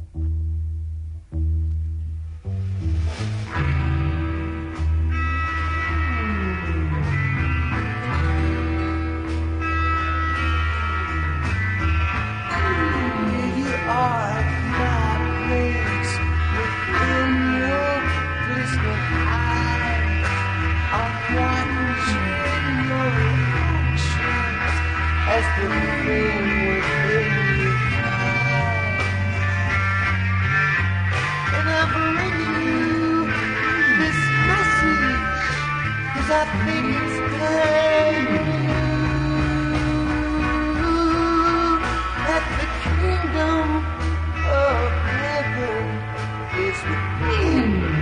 I think it's time that the kingdom of heaven is within you.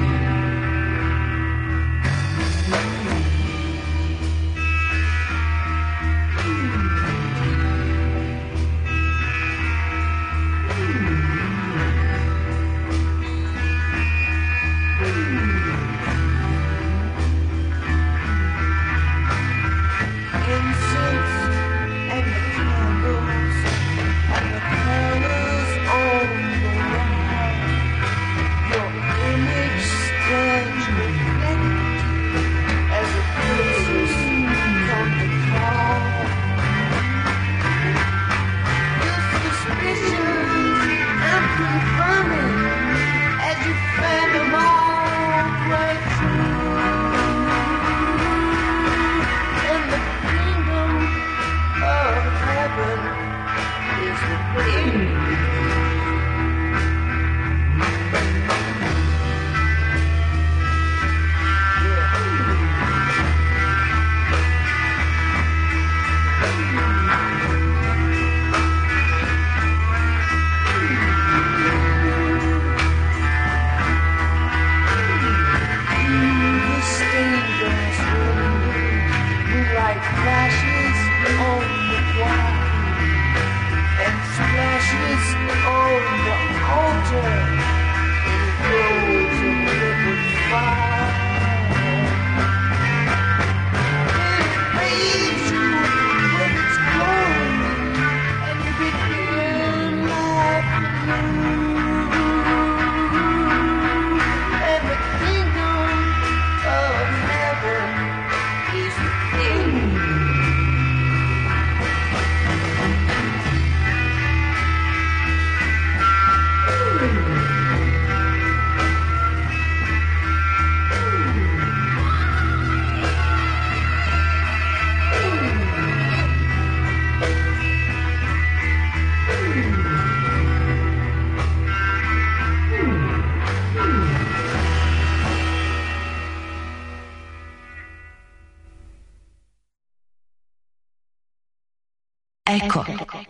Eko.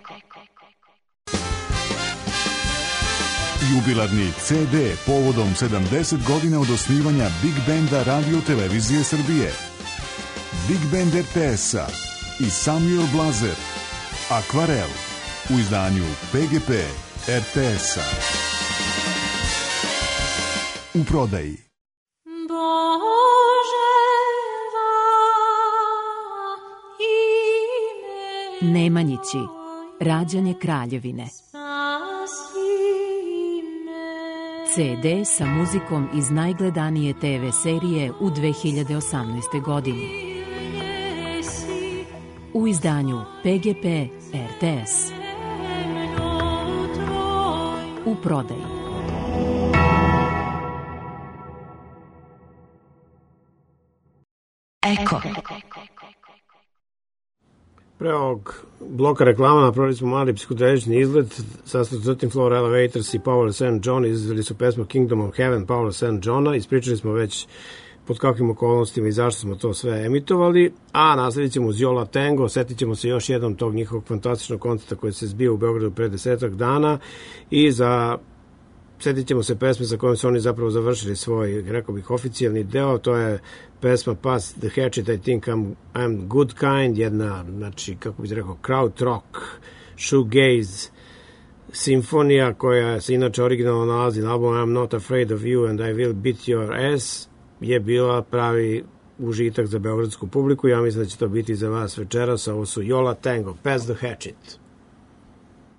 Jubilarni ce de povodom sedamdeset godina od osnivanja Big Benda Radio Televizije Srbije. Big Band er te es-a i Samuel Blazer. Akvarel u izdanju pe ge pe er te es-a. U prodaji. Nemanjići, rađanje kraljevine. ce de sa muzikom iz najgledanije te ve serije u dve hiljade osamnaestoj. godini. U izdanju pe ge pe er te es. U prodaji. Eko. Pre ovog bloka reklama napravili smo mali psihodelični izlet. Sastav thirteenth Floor Elevators i Paul Saint John izveli su pesmu Kingdom of Heaven Paul Saint Johna. Ispričali smo već pod kakvim okolnostima i zašto smo to sve emitovali. A nastavit ćemo uz Yola Tango. Setit ćemo se još jednom tog njihovog fantastičnog koncerta koji se zbio u Beogradu pre desetak dana. I za... Setit ćemo se pesme sa kojom su oni zapravo završili svoj, rekao bih, oficijalni deo. To je pesma Pass the Hatchet, I Think I'm, I'm Good Kind, jedna, znači, kako bih rekao, crowd rock, shoegaze, simfonija koja se inače originalno nalazi na albumu I'm Not Afraid of You and I Will Beat Your Ass, je bila pravi užitak za beogradsku publiku. Ja mislim da će to biti za vas večeras. Ovo su Yola Tango, Pass the Hatchet.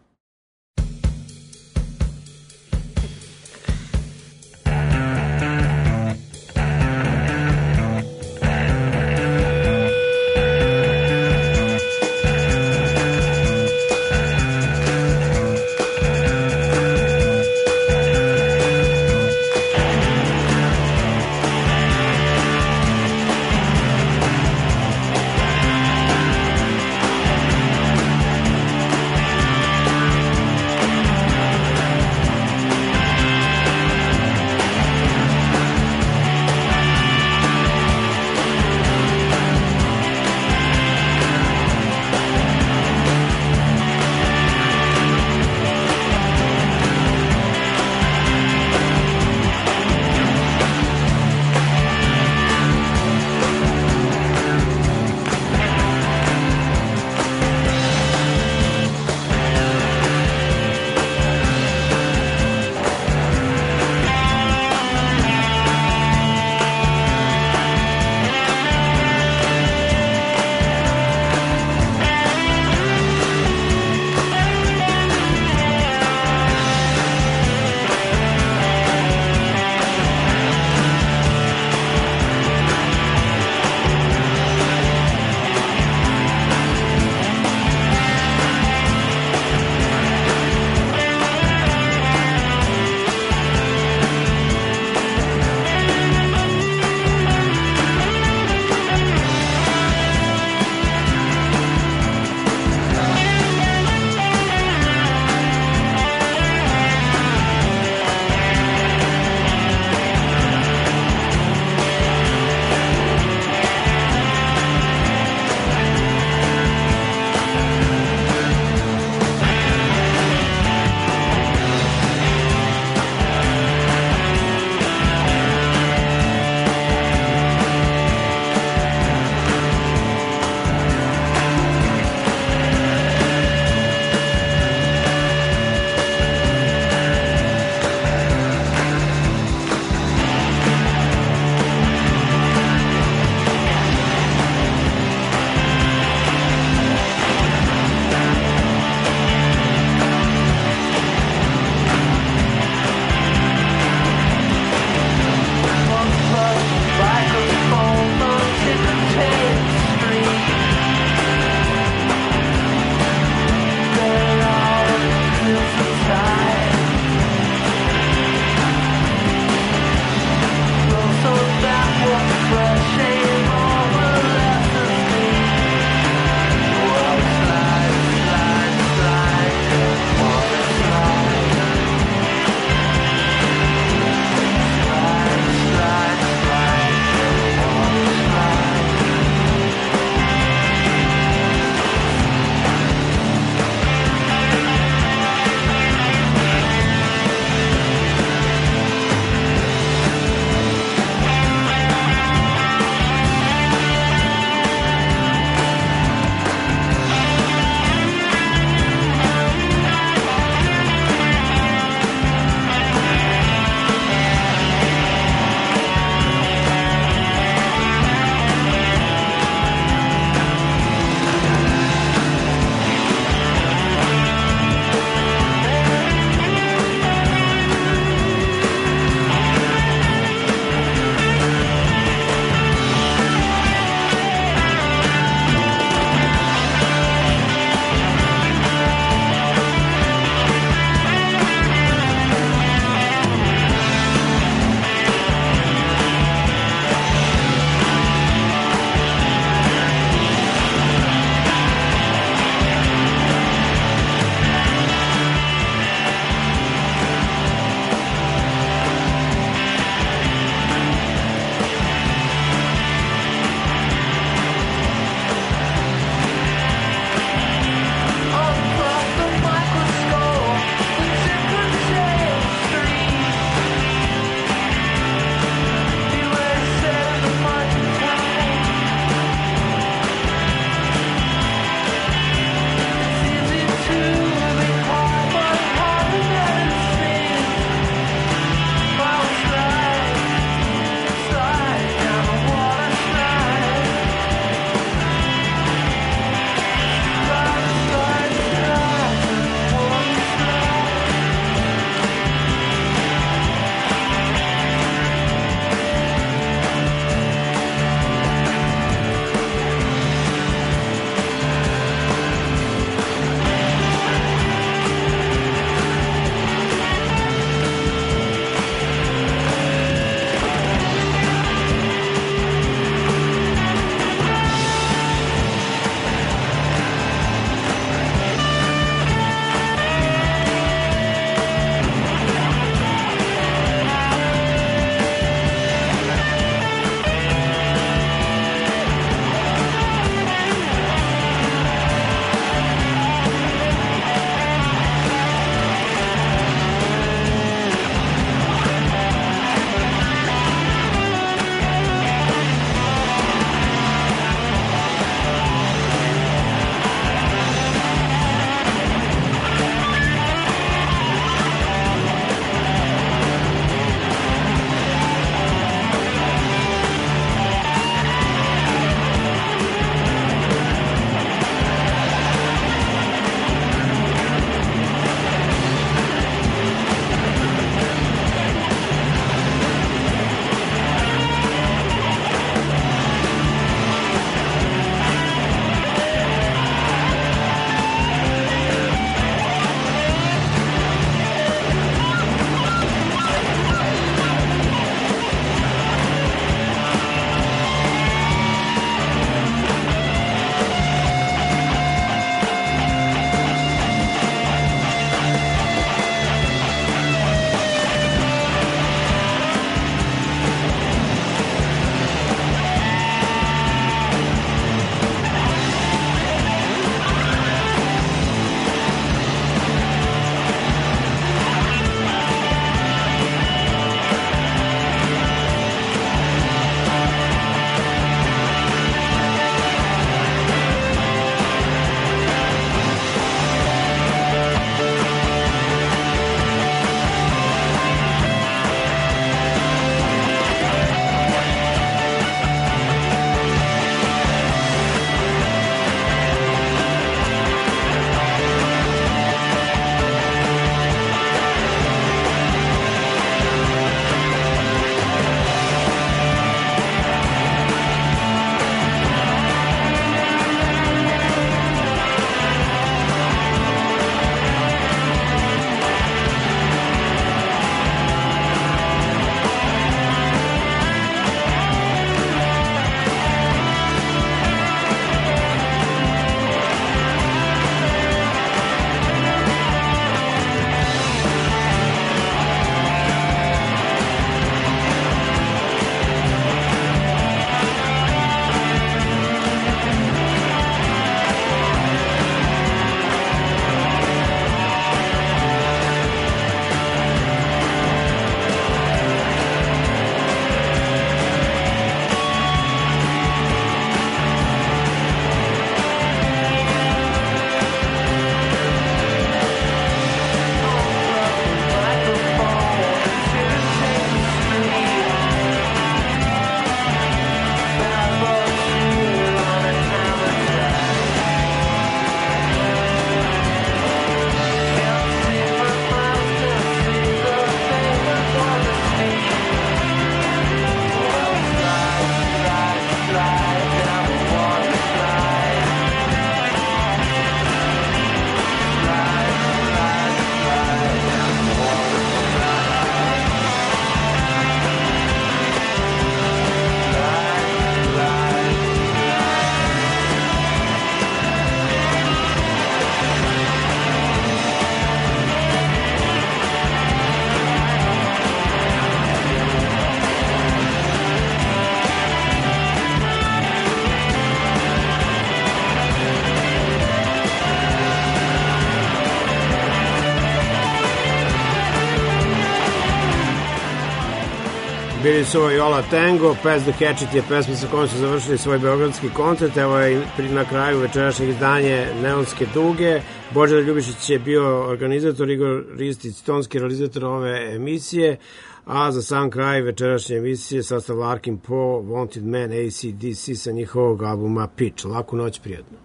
Bili su Jola Tango, Pass the Hatchet je pesma sa kojom su završili svoj beogradski koncert. Evo je na kraju večerašnjeg izdanje Neonske duge. Božidar Ljubišić je bio organizator, Igor Ristić tonski realizator ove emisije, a za sam kraj večerašnje emisije sastav Larkin Poe, Wanted Man, A C D C sa njihovog albuma Pitch. Laku noć, prijatno.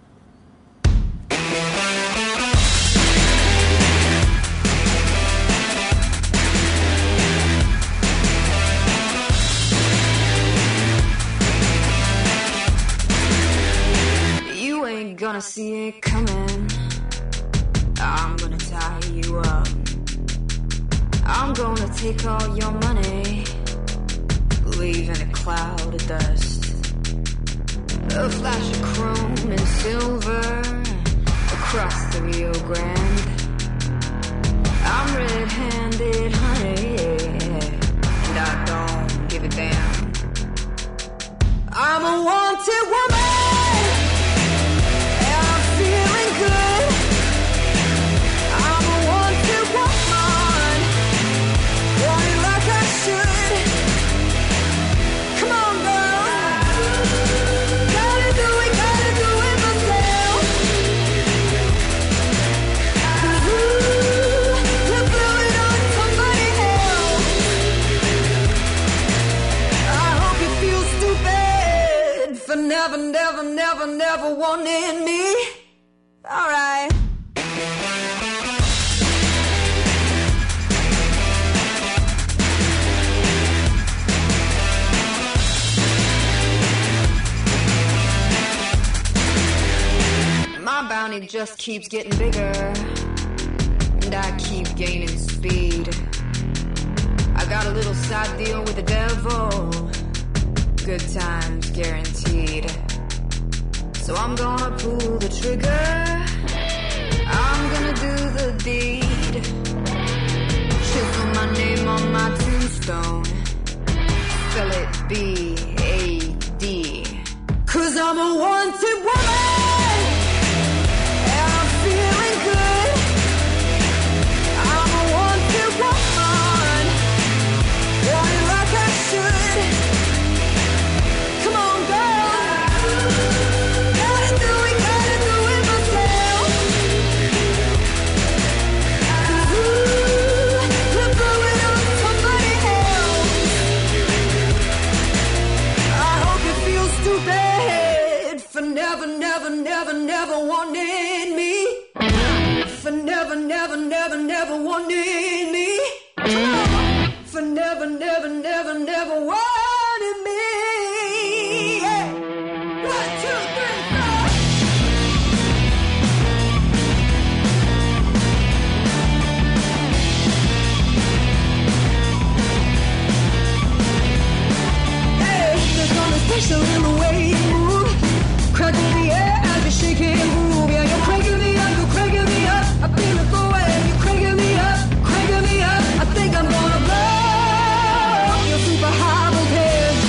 Gonna see it coming. I'm gonna tie you up. I'm gonna take all your money, leave in a cloud of dust. A flash of chrome and silver across the Rio Grande. I'm red-handed, honey, and I don't give a damn. I'm a wanted woman. Good. I'm a wanted woman, want it like I should. Come on, girl, gotta do it, gotta do it myself. Ooh, to blow it on somebody else. I hope you feel stupid for never, never, never, never wanting me. All right. My bounty just keeps getting bigger, and I keep gaining speed. I got a little side deal with the devil, good times guaranteed. So I'm gonna pull the trigger, I'm gonna do the deed. Chisel my name on my tombstone, spell it B A D. Cause I'm a wanted woman, and I'm feeling good. I'm a wanted woman, want it like I should. Come on, girl, for never, never, never, never wanting me. For never, never, never, never wanting me. For never, never, never, never wanting me. Yeah. One, two, three, four. Hey, there's something special in the way you move. Crack in the air as you shake and move. Yeah, you're cranking me up, you're cranking me up. I feel it for it, you're cranking me up, cranking me up. I think I'm gonna blow your super high voltage.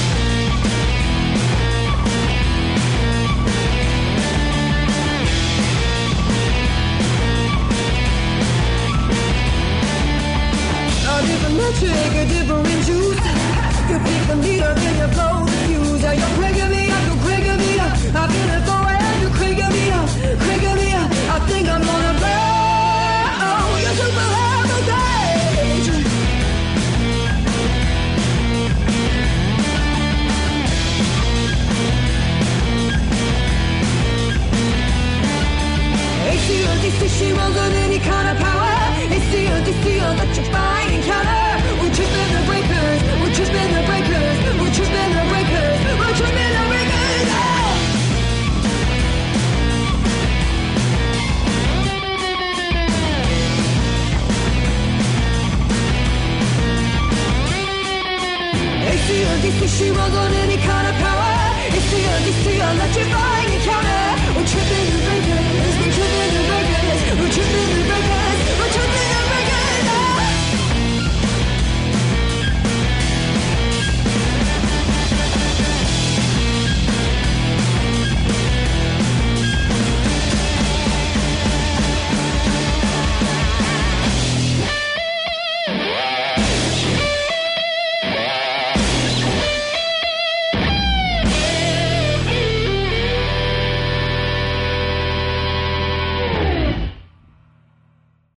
A different metric, a different juice. You pick the meter, then you blow the fuse. Yeah, you're cranking me up, you're cranking me up. I feel it for it, you're cranking me up, cranking me up. I think I'm gonna blow your super high voltage. A C or D C, she runs on any kind of power. A C or D C, electrifying encounter. We're tripping the breakers, we're tripping the breakers, we're tripping the breakers, we're tripping the breakers. Oh! A C or D C, she runs on any kind of power. A C or D C, electrifying.